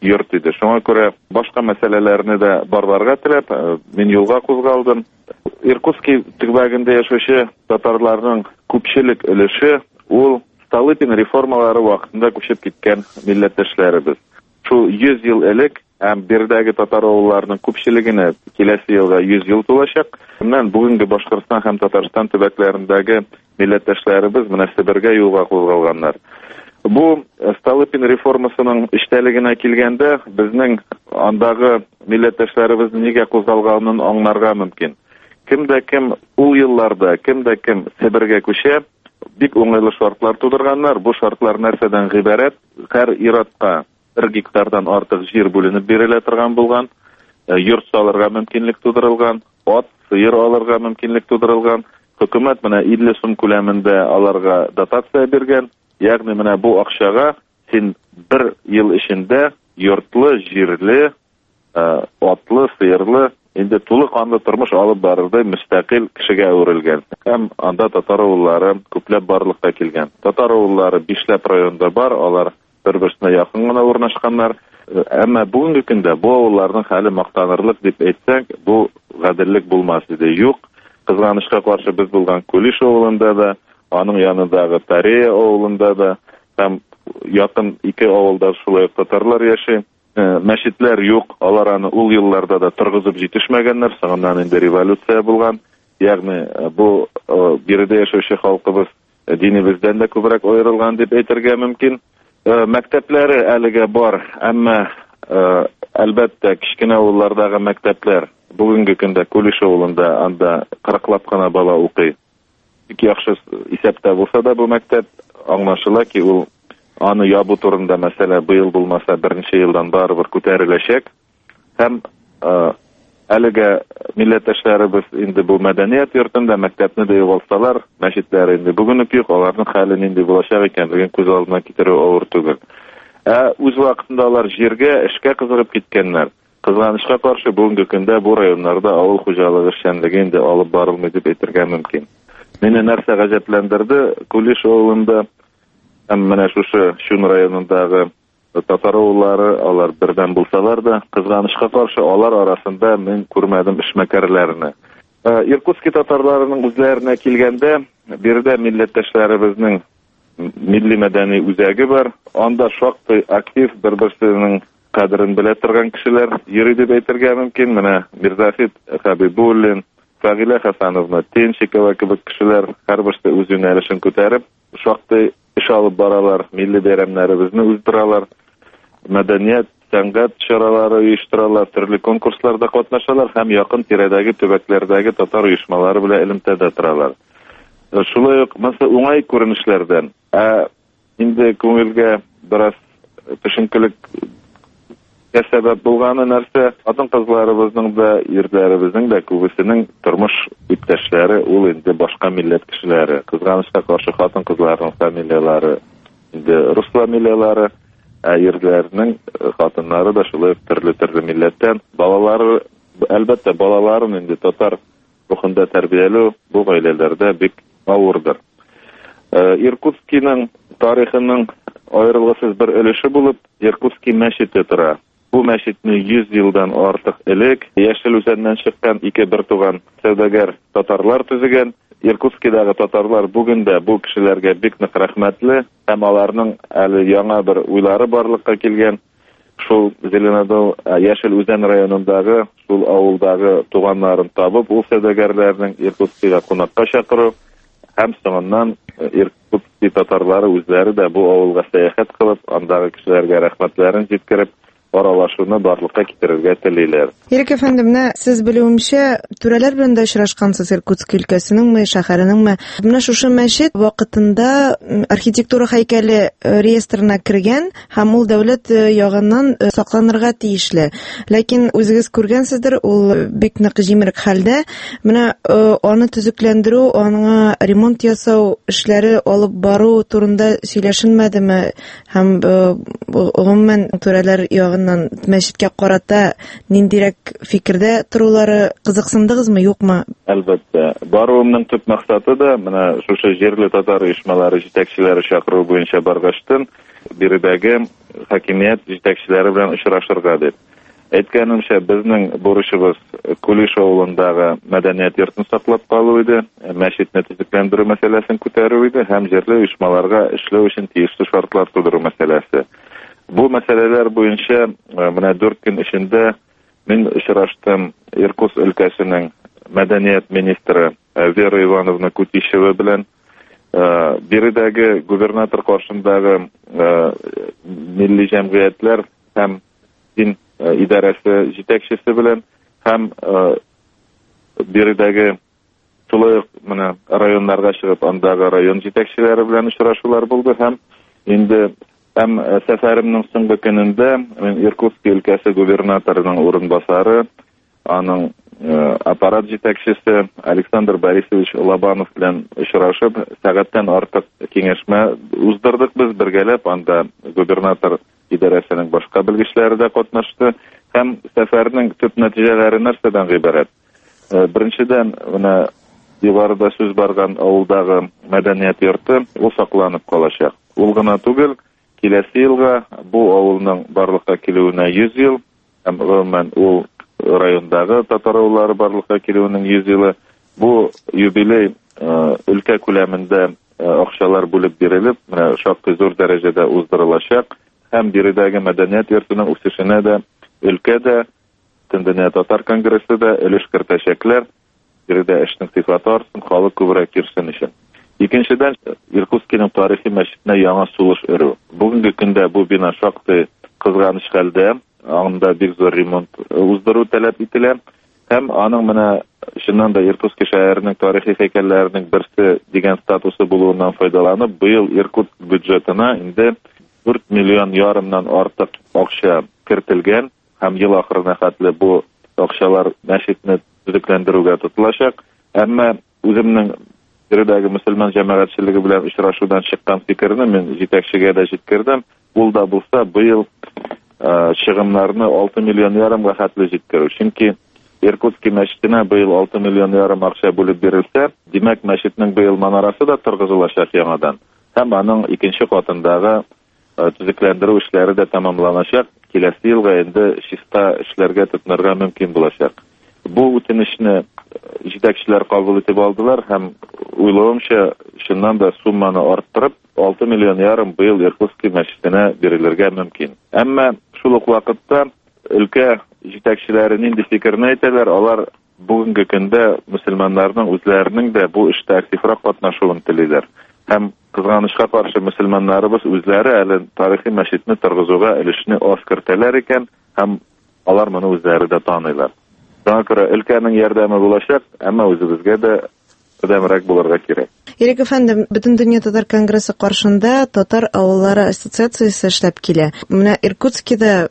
йорт иде. Шуңа күрә башка мәсьәләләрне дә барларга теләп, мин юлга кузгалдым. Иркутский төбәгендә яшәүче татарларның күпчелек өлеше ул Столыпин реформалары вакытында күчеп киткән милләттәшләребез. Шул йөз ел элек һәм бердәге татар авылларының күпчелегенә киләсе елга йөз ел тулачак. Моннан бүгенге Башкортстан һәм Татарстан төбәкләрендәге милләттәшләребез менә Себергә юлга кузгалганнар. Бу Столыпин реформасының эштәлегенә килгәндә безнең андагы милләттәшләребез нигә кузгалганын аңларга мөмкин. Кемдә кем ул елларда, кемдә кем Себергә күчә, бик уңайлы шартлар тудырганнар. Бу шартлар нәрсәдән гыйбарәт? Һәр иратка бер гектардан артык җир бүленеп бирелә торган булган, йорт салырга мөмкинлек тудырылган, ат, сыер алырга мөмкинлек тудырылган. Хөкүмәт менә илле сум күләмендә аларга дотация биргән. Ягъни менә бу акчага син бер ел эчендә йортлы, җирле, атлы, сыерлы, инде тулы канлы тормыш алып барырдай мөстәкыйль кешегә әверелгән. Һәм анда татар авыллары күпләп барлыкка килгән. Татар авыллары бишләп районда бар, алар бер-берсенә якын гына урнашканнар. Әмма бүгенге көндә бу авылларның хәле мактанырлык дип әйтсәк, бу гаделлек булмас иде. Юк, кызганычка каршы без булган Кулиш авылында да, аның янындагы Тарея авылында да, һәм якын ике авылда шулай татарлар яши. Мәчетләр юк, алар аны ул елларда да торгызып җитешмәгәннәр, соңыннан инде революция булган. Ягъни бу биредә яшәүче халкыбыз динебездән дә күбрәк аерылган дип әйтергә мөмкин. Мәктәпләре әлегә бар, әмма әлбәттә кичкенә авыллардагы мәктәпләр бүгенге көндә Кулиш авылында анда кырыклап кына бала укый. Бик яхшы исәптә булса да бу мәктәп аңлашыла ки ул аны ябу турында мәсьәлә быел булмаса берничә елдан барыбер күтәреләчәк. Һәм әлегә милләттәшләребез инде бу мәдәният йортында мәктәпне дә югалтсалар, мәчетләр инде бүген үк юк, аларның хәле нинди булачак икәнлеген күз алдына китерү авыр түгел. Ә үз вакытында алар җиргә, эшкә кызыгып киткәннәр. Кызганычка каршы бүгенге көндә бу районнарда авыл хуҗалыгы эшчәнлеге инде алып барылмый дип әйтергә мөмкин. Мине нәрсә гаҗәпләндерде? Кулиш авылында һәм менә шушы Шун районындагы татар авыллары, алар бердән булсалар да, кызганычка каршы алар арасында мин күрмәдем эшмәкәрләрне. Иркутский татарларының үзләренә килгәндә, биредә милләттәшләребезнең милли мәдәни үзәге бар. Анда шактый актив бер-берсенең кадерен белә торган кешеләр йөри дип әйтергә мөмкин. Менә Мирзафит Хабибуллин, Фагилә Хасановна, Тенчикова кебек кешеләр һәрберсе үз юнәлешен күтәреп, шактый эш алып баралар, милли бәйрәмнәребезне уздыралар, мәдәният, сәнгать чаралары оештыралар, төрле конкурсларда катнашалар һәм якын тирәдәге төбәкләрдәге татар оешмалары белән элемтәдә торалар. Шулай ук мәсәлән уңай күренешләрдән, ә инде күңелгә бераз төшенкелек сәбәп булганы нәрсә, хатын-кызларыбызның да, ирләребезнең дә күбесенең тормыш иптәшләре ул инде башка милләт кешеләре. Кызганычка каршы хатын-кызларның фамилиялары инде рус фамилиялары, ә ирләрнең хатыннары да шулай төрле-төрле милләттән. Балалары, әлбәттә, балаларын инде татар рухында тәрбияләү бу гаиләләрдә бик авырдыр. Иркутскийның тарихының аерылгысыз бер өлеше булып Иркутский мәчете тора. Бу мәчетне йөз елдан артык элек Яшел үзәннән чыккан ике бертуган сәүдәгәр татарлар төзегән. Иркутскийдагы татарлар бүген дә бу кешеләргә бик нык рәхмәтле, һәм аларның әле яңа бер уйлары барлыкка килгән. Шул Зеленодол Яшел үзән районындагы шул авылдагы туганнарын табып, ул сәүдәгәрләрнең Иркутскийга кунакка чакыру һәм соңыннан Иркутский татарлары үзләре дә бу авылга сәяхәт кылып, андагы кешеләргә рәхмәтләрен җиткереп, аралашуны барлыкка китерергә телиләр. Ирек әфәнде, менә сез белүемчә, түрәләр белән дә очрашкансыз Иркутск өлкәсенеңме, шәһәренеңме? Менә шушы мәчет вакытында архитектура һәйкәле реестрына кергән һәм ул дәүләт ягыннан сакланырга тиешле. Ләкин үзегез күргәнсездер, ул бик нык җимерек хәлдә. Менә аны төзекләндерү, аңа ремонт ясау эшләре алып бару турында сөйләшенмәдеме? Һәм гомумән түрәләр ягын тарафыннан мәчеткә карата ниндирәк фикердә торулары кызыксындыгызмы, юкмы? Әлбәттә. Баруымның төп максаты да менә шушы җирле татар оешмалары җитәкчеләре чакыру буенча баргаштын, биредәге хакимият җитәкчеләре белән очрашырга дип. Әйткәнемчә, безнең бурычыбыз Кулиш авылындагы мәдәният йортын саклап калу иде, мәчетне төзекләндерү мәсьәләсен күтәрү иде һәм җирле оешмаларга эшләү өчен тиешле шартлар тудыру мәсьәләсе. Бу мәсьәләләр буенча менә дүрт көн эчендә мин очраштым Иркутск өлкәсенең мәдәният министры Вера Ивановна Кутищева белән, биредәге губернатор каршындагы милли җәмгыятьләр һәм дин идарәсе җитәкчесе белән һәм биредәге шулай менә районнарга чыгып андагы район җитәкчеләре белән очрашулар булды һәм инде һәм сәфәремнең соңгы көнендә мин Иркутск өлкәсе губернаторының урынбасары, аның аппарат җитәкчесе Александр Борисович Лобанов белән очрашып, сәгатьтән артык киңәшмә уздырдык без бергәләп, анда губернатор идарәсенең башка белгечләре дә катнашты һәм сәфәрнең төп нәтиҗәләре нәрсәдән гыйбарәт? Беренчедән, менә югарыда сүз барган авылдагы мәдәният йорты ул сакланып калачак. Ул гына түгел, киләсе елга бу авылның барлыкка килүенә йөз ел, һәм гомумән ул райондагы татар авыллары барлыкка килүенең йөз елы. Бу юбилей өлкә күләмендә акчалар бүлеп бирелеп, менә шактый зур дәрәҗәдә уздырылачак һәм биредәге мәдәният йортының үсешенә дә өлкәдә Тендения татар конгрессы да өлеш кертәчәкләр, биредә эшнең сыйфаты артсын, халык күбрәк кирсен өчен. Икенчедән, Иркутскиның тарихи мәчетенә яңа сулыш өрү. Бүгенге көндә бу бина шактый кызганыч хәлдә, анда бик зур ремонт уздыру таләп ителә һәм аның менә чыннан да Иркутск шәһәренең тарихи һәйкәлләренең берсе дигән статусы булуыннан файдаланып, быел Иркутск бюджетына инде дүрт миллион ярымнан артык акча кертелгән һәм ел ахырына хәтле бу акчалар мәчетне төзекләндерүгә тотылачак. Әмма үземнең биредәге мөселман җәмәгатьчелеге белән очрашудан чыккан фикерне мин җитәкчегә дә җиткердем. Ул да булса быел чыгымнарны алты миллион ярымга хәтле җиткерү. Чөнки Иркутск мәчетенә быел алты миллион ярым акча бүлеп бирелсә, димәк мәчетнең быел манарасы да торгызылачак яңадан. Һәм аның икенче катындагы төзекләндерү эшләре дә тәмамланачак. Киләсе елга инде чиста эшләргә тотынырга мөмкин булачак. Бу үтенечне җитәкчеләр кабул итеп алдылар һәм уйлавымча шуннан да сумманы арттырып алты миллион ярым быел Иркутск мәчетенә бирелергә мөмкин. Әмма шул ук вакытта өлкә җитәкчеләре нинди фикерне әйтәләр, алар бүгенге көндә мөселманнарның үзләренең дә бу эштә активрак катнашуын телиләр. Һәм кызганычка каршы мөселманнарыбыз үзләре әле тарихи мәчетне торгызуга өлешне аз кертәләр икән һәм алар моны үзләре дә таныйлар. Шуңа күрә өлкәнең ярдәме булачак, әмма үзебезгә дә ярдәмрәк булырга кирәк. Ирек әфәнде, Бөтен дөнья татар конгрессы каршында татар авыллары ассоциациясе эшләп килә. Менә Иркутскида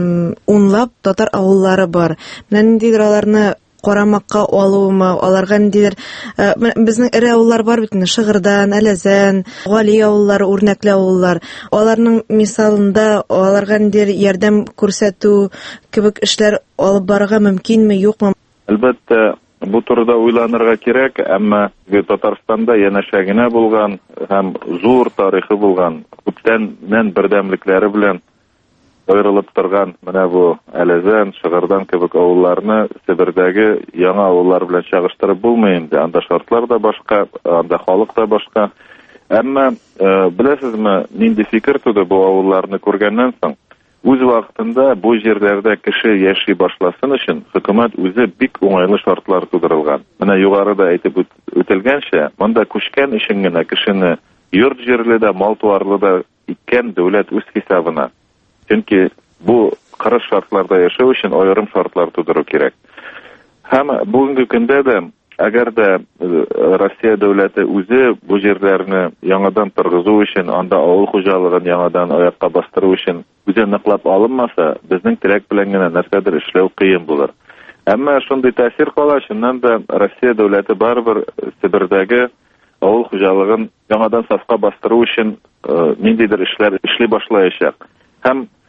унлап татар авыллары бар. Менә ниндидер аларны карамакка алуымы, аларга ниндидер безнең эре авыллар бар бит, Шыгырдан, Әләзән, Гали авыллары, үрнәкле авыллар. Аларның мисалында аларга ниндидер ярдәм күрсәтү кебек эшләр алып барырга мөмкинме, юкмы? Әлбәттә, бу турыда уйланырга кирәк, әмма Татарстанда янәшә генә булган һәм зур тарихы булган, күптән бердәмлекләре белән аерылып торган менә бу Әләзән, Шыгырдан кебек авылларны Себердәге яңа авыллар белән чагыштырып булмый инде. Анда шартлар да башка, анда халык да башка. Әмма беләсезме, нинди фикер туды бу авылларны күргәннән соң? Үз вакытында бу җирләрдә кеше яши башласын өчен хөкүмәт үзе бик уңайлы шартлар тудырылган. Менә югарыда әйтеп үтелгәнчә, монда күчкән өчен генә кешене йорт җирле дә, мал-туарлы да иткән дәүләт үз хисабына. Чөнки бу кырыс шартларда яшәү өчен аерым шартлар тудыру кирәк. Һәм бүгенге көндә дә, әгәр дә Россия дәүләте үзе бу җирләрне яңадан торгызу өчен, анда авыл хуҗалыгын яңадан аякка бастыру өчен үзе ныклап алынмаса, безнең теләк белән генә нәрсәдер эшләү кыен булыр. Әмма шундый тәэсир кала, шуннан да Россия дәүләте барыбер Себердәге авыл хуҗалыгын яңадан сафка бастыру өчен ниндидер эшләр эшли башлаячак. Һәм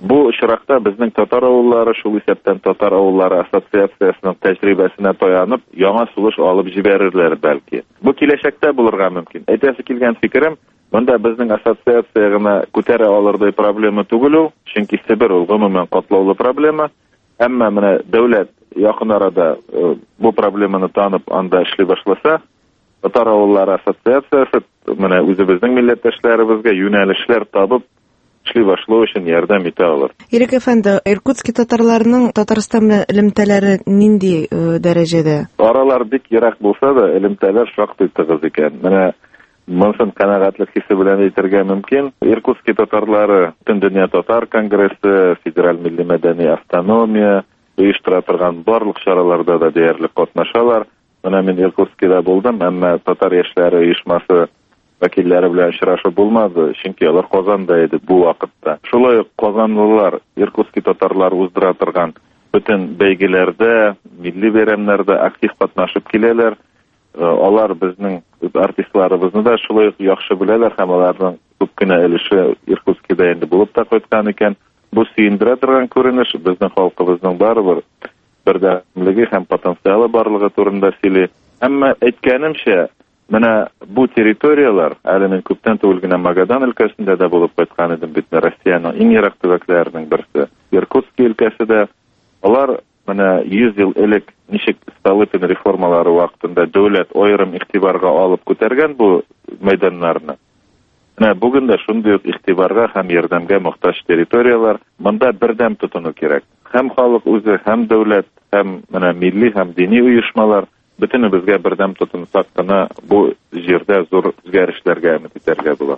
Бу очракта безнең татар авыллары, шул исәптән татар авыллары ассоциациясының тәҗрибәсенә таянып, яңа сулыш алып җибәрерләр бәлки. Бу киләчәктә булырга мөмкин. Әйтәсе килгән фикерем, монда безнең ассоциация гына күтәрә алырдай проблема түгел ул, чөнки Себер ул гомумән катлаулы проблема. Әмма менә дәүләт якын арада бу проблеманы танып, анда эшли башласа, татар авыллары ассоциациясе менә үзебезнең милләттәшләребезгә юнәлешләр табып эшли башлау өчен ярдәм итә алыр. Ирек әфәнде, Иркутский татарларының Татарстан белән элемтәләре нинди дәрәҗәдә? Аралар бик ерак булса да, элемтәләр шактый тыгыз икән. Менә монысын канәгатьлек хисе белән әйтергә мөмкин. Иркутский татарлары Бөтен дөнья татар конгрессы, федераль милли мәдәни автономия оештыра торган барлык чараларда да диярлек катнашалар. Менә мин Иркутскийда булдым, әмма татар яшьләре оешмасы вәкилләре белән очрашып булмады, чөнки алар Казанда иде бу вакытта. Шулай ук казанлылар, Иркутский татарлар уздыра торган бөтен бәйгеләрдә, милли бәйрәмнәрдә актив катнашып киләләр. Алар безнең артистларыбызны да шулай ук яхшы беләләр һәм аларның күп кенә өлеше Иркутскийда инде булып та кайткан икән. Бу сөендерә торган күренеш безнең халкыбызның барыбер бердәмлеге һәм потенциалы барлыгы турында сөйли. Әмма әйткәнемчә, менә бу территориялар, әле мин күптән түгел генә Магадан өлкәсендә дә булып кайткан идем, бит Россиянең иң ерак төбәкләренең берсе. Иркутский өлкәсендә алар менә йөз ел элек ничек Столыпин реформалары вакытында дәүләт аерым игътибарга алып күтәргән бу мәйданнарны. Менә бүген дә шундый ук игътибарга һәм ярдәмгә мохтаҗ территориялар, монда бердәм тотыну кирәк. Һәм халык үзе, һәм дәүләт, һәм менә милли һәм дини оешмалар бөтенебезгә бердәм тотынсак кына бу җирдә зур үзгәрешләргә өмет итәргә була.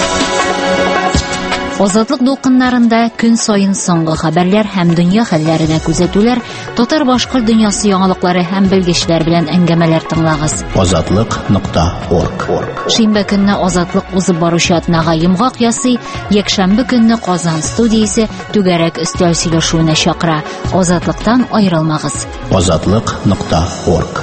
Азатлык дулкыннарында көн сайын соңгы хәбәрләр һәм дөнья хәлләренә күзәтүләр, татар башкорт дөньясы яңалыклары һәм белгечләр белән әңгәмәләр тыңлагыз. азатлык нокта орг. Шимбә көнне Азатлык узып баручы атнага йомгак ясый, якшәмбе көнне Казан студиясе түгәрәк өстәл сөйләшүенә чакыра. Азатлыктан аерылмагыз. азатлык нокта орг.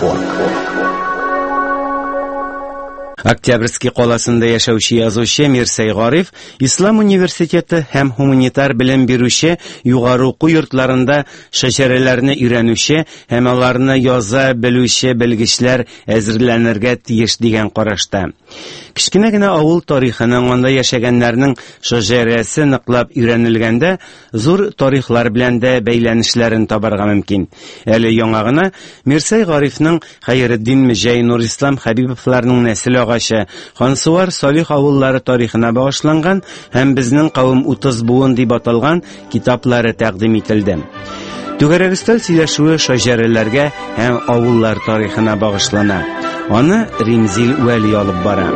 Октябрьский каласында яшәүче язучы Мирсәй Гариф Ислам университеты һәм гуманитар белем бирүче югары уку йортларында шәҗәрәләрне өйрәнүче һәм аларны яза белүче белгечләр әзерләнергә тиеш дигән карашта. Кичкенә генә авыл тарихының, анда яшәгәннәрнең шәҗәрәсе ныклап өйрәнелгәндә, зур тарихлар белән дә бәйләнешләрен табарга мөмкин. Әле яңа гына Мирсәй Гарифның Хәйретдин Мөҗәй, Нурислам Хәбибовларның нәсел агачы Хансуар Салих авыллары тарихына багышланган һәм безнең кавым утыз буын дип аталган китаплары тәкъдим ителде. Түгәрәк өстәл сөйләшүе шәҗәрәләргә һәм авыллар тарихына багышлана. Аны Римзил Вәли алып бара.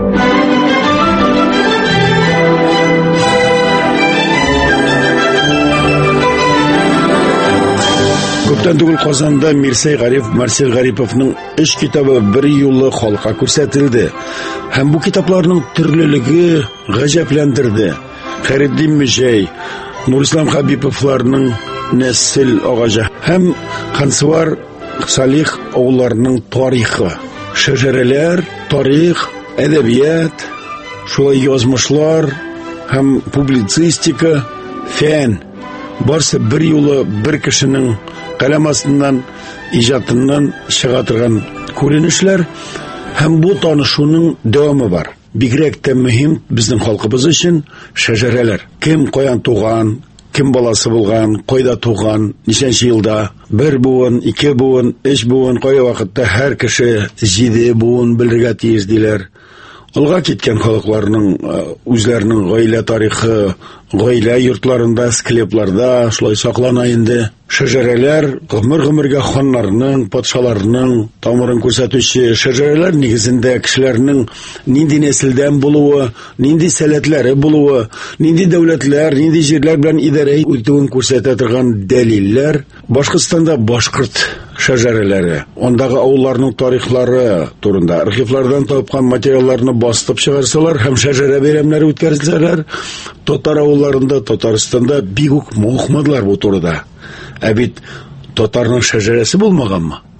Күптән түгел Казанда Мирсәй Гариф, Марсель Гариповның эш китабы бер юлы халыкка күрсәтелде. Һәм бу китапларның төрлелеге гаҗәпләндерде. Хәйретдин Мөҗәй, Нурислам Хәбиповларның нәсел агачы һәм Хансуар Салих авылларының тарихы. Шәҗәрәләр, тарих, әдәбият, шулай язмышлар һәм публицистика, фән. Барсы бер юлы бер кешенең каләм астыннан, иҗатыннан чыга торган күренешләр һәм бу танышуның дәвамы бар. Бигрәк тә мөһим безнең халкыбыз өчен шәҗәрәләр. Кем каян туган, кем баласы булган, кайда туган, ничәнче елда, бер буын, ике буын, өч буын, кая вакытта һәр кеше җиде буын белергә тиеш диләр. Алга киткән халыкларның үзләренең гаилә тарихы, гаилә йортларында, склепларда шулай саклана инде. Шәҗәрәләр гомер-гомергә ханнарның, патшаларның тамырын күрсәтүче шәҗәрәләр нигезендә кешеләрнең нинди нәселдән булуы, нинди сәләтләре булуы, нинди дәүләтләр, нинди җирләр белән идарә итүен күрсәтә торган дәлилләр. Башкортстанда башкорт шәҗәрәләре, ондагы авылларның тарихлары турында архивлардан тапкан материалларны бастып чыгарсалар һәм шәҗәрә бәйрәмнәре үткәрсәләр, татар авылларында, Татарстанда бик үк мохмадлар бу турыда. Ә бит татарның шәҗәрәсе булмаганмы?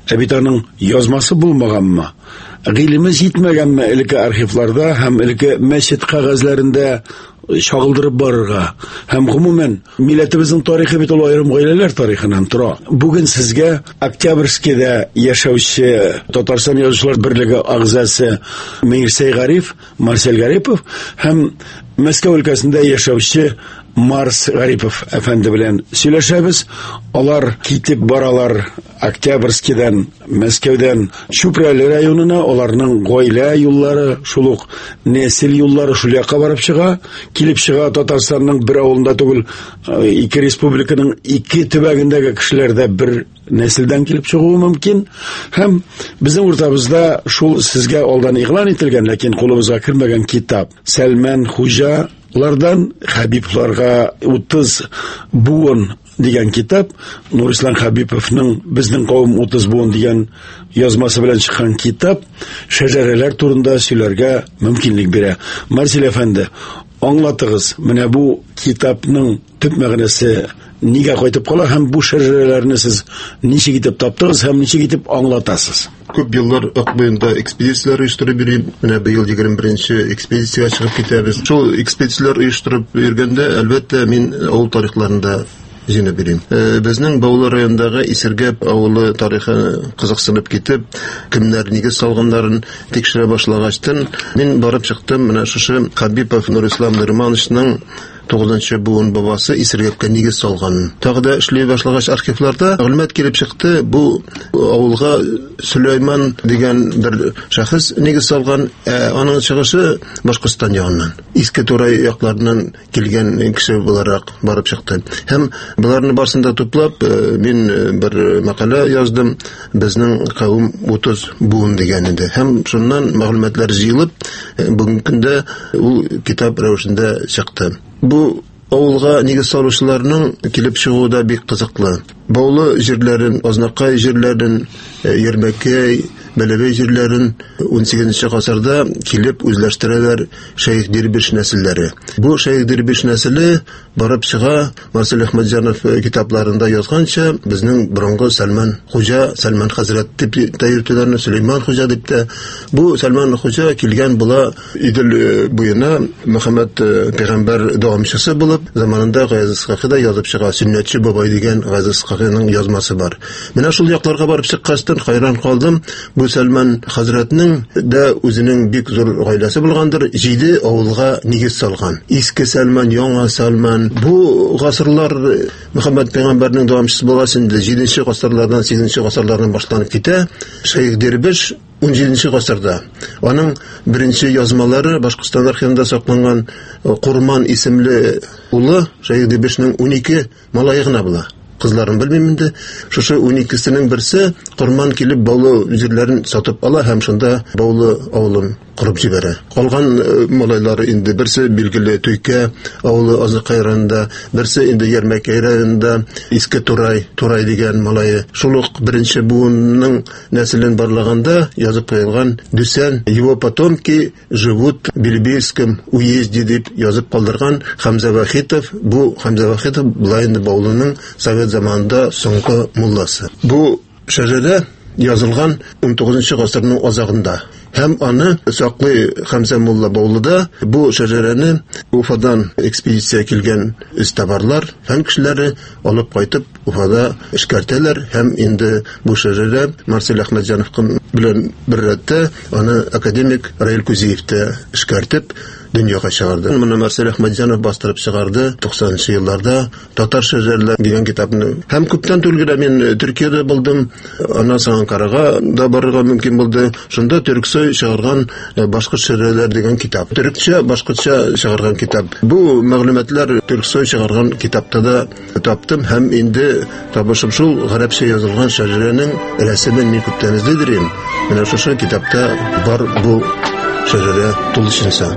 Ә бит аның язмасы булмаганмы? Гыйлеме җитмәгәнме әлеге архивларда һәм әлеге мәчет кагазьләрендә шагылдырып барырга һәм гомумән милләтебезнең тарихы бит ул аерым гаиләләр тарихыннан тора. Бүген сезгә Октябрьскийдә яшәүче Татарстан Язучылар берлеге агзасы Мирсәй Гариф, Марсель Гарипов һәм Мәскәү өлкәсендә яшәүче Марс Гарипов әфәнде белән сөйләшәбез. Алар китеп баралар Октябрьскийдан, Мәскәүдән Чупрәле районына, аларның гаилә юллары, шул ук нәсел юллары шул якка барып чыга, килеп чыга Татарстанның бер авылында түгел, ике республиканың ике төбәгендәге кешеләр дә бер нәселдән килеп чыгуы мөмкин. Һәм безнең уртабызда шул сезгә алдан игълан ителгән, ләкин кулыбызга кермәгән китап Сәлман Хуҗа Лардан Хәбибларга утыз буын дигән китап, Нурислам Хәбиповның безнең кавым утыз буын дигән язмасы белән чыккан китап шәҗәрәләр турында сөйләргә мөмкинлек бирә. Марсель әфәнде, аңлатыгыз, менә бу китапның төп мәгънәсе нигә кайтып кала һәм бу шәҗәрәләрне сез ничек итеп таптыгыз һәм ничек итеп аңлатасыз? Күп еллар акбыйында экспедициялар оештырып йөрим. Менә быел егерме беренче экспедициягә чыгып китәбез. Шул экспедициялар оештырып йөргәндә, әлбәттә, мин авыл тарихларында җыйнап йөрим. Безнең Баулы районындагы Исергәп авылы тарихы кызыксынып китеп, кемнәр нигез салганнарын тикшерә башлагачтан, мин барып чыктым. Менә шушы Хәбипов Нурислам Нурмановичның тугызынчы буын бабасы Исергәпкә нигез салган. Тагы да эшли башлагач архивларда мәгълүмат килеп чыкты. Бу авылга Сөләйман дигән бер шәхес нигез салган, аның чыгышы Башкортстан ягыннан. Иске Турай якларыннан килгән кеше буларак барып чыкты. Һәм буларны барсында туплап, мин бер мәкалә яздым. Безнең кавым утыз буын дигән иде. Һәм шуннан мәгълүматлар җыелып, бүгенге көндә ул китап рәвешендә чыкты. Бу авылга нигез салучыларның килеп чыгуы да бик кызыклы. Баулы җирләрен, Азнакай җирләрен, Ермәкәй, Бәләбәй җирләрен унсигезенче гасырда килеп үзләштерәләр Шәйх Дербиш нәселләре. Бу Шәйх Дербиш нәселе барып чыга, Марсель Әхмәтҗанов китапларында язганча, безнең борынгы Сәлман Хуҗа, Сәлман хәзрәт дип тәйртеләрне, Сөләйман Хуҗа дип тә. Бу Сәлман Хуҗа килгән була Идел буена, Мөхәммәд пәйгамбәр дәвамчысы булып, заманында Гази Исхакыда язып чыга, Сөннәтче бабай дигән Гази Исхакының язмасы бар. Менә шул якларга барып чыккачтан хайран калдым. Бу Сәлман хәзрәтнең дә үзенең бик зур гаиләсе булгандыр, җиде авылга нигез салган. Иске Сәлман, яңа Сәлман. Бу гасырлар Мөхәммәд пәйгамбәрнең дәвамчысы булган инде җиденче гасырлардан сигезенче гасырлардан башланып китә. Шәйх Дербиш он җиденче гасырда. Аның беренче язмалары Башкортстан архивында сакланган. Курман исемле улы Шәйх Дербишнең унике малае гына була. Кызларын белмим инде. Шушы уникесенең берсе Курман килеп Баулы җирләрен сатып ала һәм шунда Баулы авылын курып җибәрә. Калган малайлары инде берсе билгеле Төйкә авылы Азнакай районында, берсе инде Ермәкәй районында, Иске Турай, Турай дигән малае. Шул ук беренче буынның нәселен барлаганда язып куелган Дүсән, его потомки живут в Бельбейском уезде дип язып калдырган Хәмзә Вахитов. Бу Хәмзә Вахитов булай инде Баулының Совет заманында соңгы мулласы. Бу шәҗәрә язылган он тугызынчы гасырның азагында. Һәм аны саклый Хәмзә мулла Баулыда. Бу шәҗәрәне Уфадан экспедиция килгән истабарлар һәм кешеләре алып кайтып Уфада эшкәртәләр. Һәм инде бу шәҗәрә Марсель Әхмәтҗанов белән бер рәттә аны академик Раил Күзиев тә эшкәртеп дөньяга чыгарды. Моны Марсель Әхмәтҗанов бастырып чыгарды туксанынчы елларда Татар шәҗәрләре дигән китапны. Һәм күптән түгел мин Төркиядә булдым. Аннан соң Анкарага да барырга мөмкин булды. Шунда Төрксой чыгарган Башкорт шәҗәрләре дигән китап. Төркчә, башкортча чыгарган китап. Бу мәгълүматлар Төрксой чыгарган китапта да таптым һәм инде табышым шул гарәпчә язылган шәҗәрәнең рәсемен мин күптән эзлидем. Менә шушы китапта бар бу шәҗәрә тулысынча.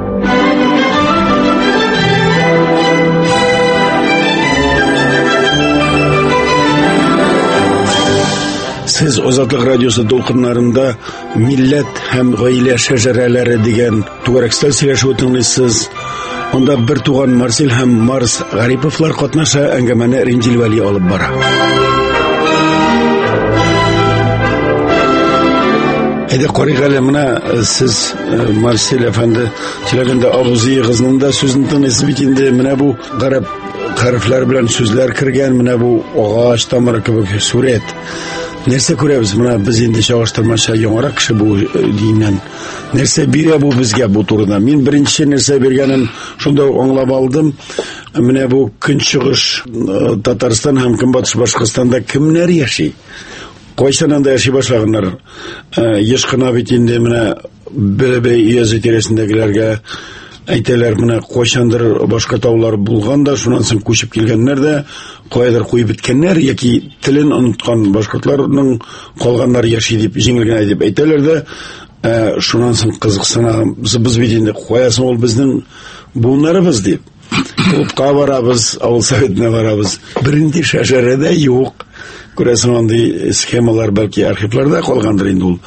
Сез Азатлык радиосы толкыннарында милләт һәм гаилә шәҗәрәләре дигән түгәрәкстә сөйләшү тыңлыйсыз. Анда бер туган Марсель һәм Марс Гариповлар катнаша әңгәмәне Ринҗил Вәли алып бара. Әйдә карыйк әле менә сез Марсель әфәнде сөйләгәндә абузый кызның да сүзен тыңлыйсыз бит инде. Менә бу гарәп хәрефләр белән сүзләр кергән, менә бу агач тамыры кебек сурәт. Нәрсә күрәбез? Менә без инде чагыштырмача яңарак кеше бу диннән. Нәрсә бирә бу безгә бу турыда? Мин беренче нәрсә биргәнен шунда аңлап алдым. Менә бу Көнчыгыш Татарстан һәм Көнбатыш Башкортстанда кемнәр яши? Кайчаннан да яши башлаганнар. Еш кына бит инде менә бер-бер язы тирәсендәгеләргә әйтәләр, менә кайчандыр башка таулар булган да, шуннан соң күчеп килгәннәр дә, кайдыр куеп биткәннәр яки телен оныткан башкортларның калганнар яши дип җиңел генә дип әйтәләр дә, шуннан соң кызыксына, без бит инде каясын ул безнең буыннарыбыз дип. Клубка барабыз, авыл советына барабыз. Беренче шәҗәрәдә юк. Күрәсең, андый схемалар бәлки архивларда калгандыр инде ул.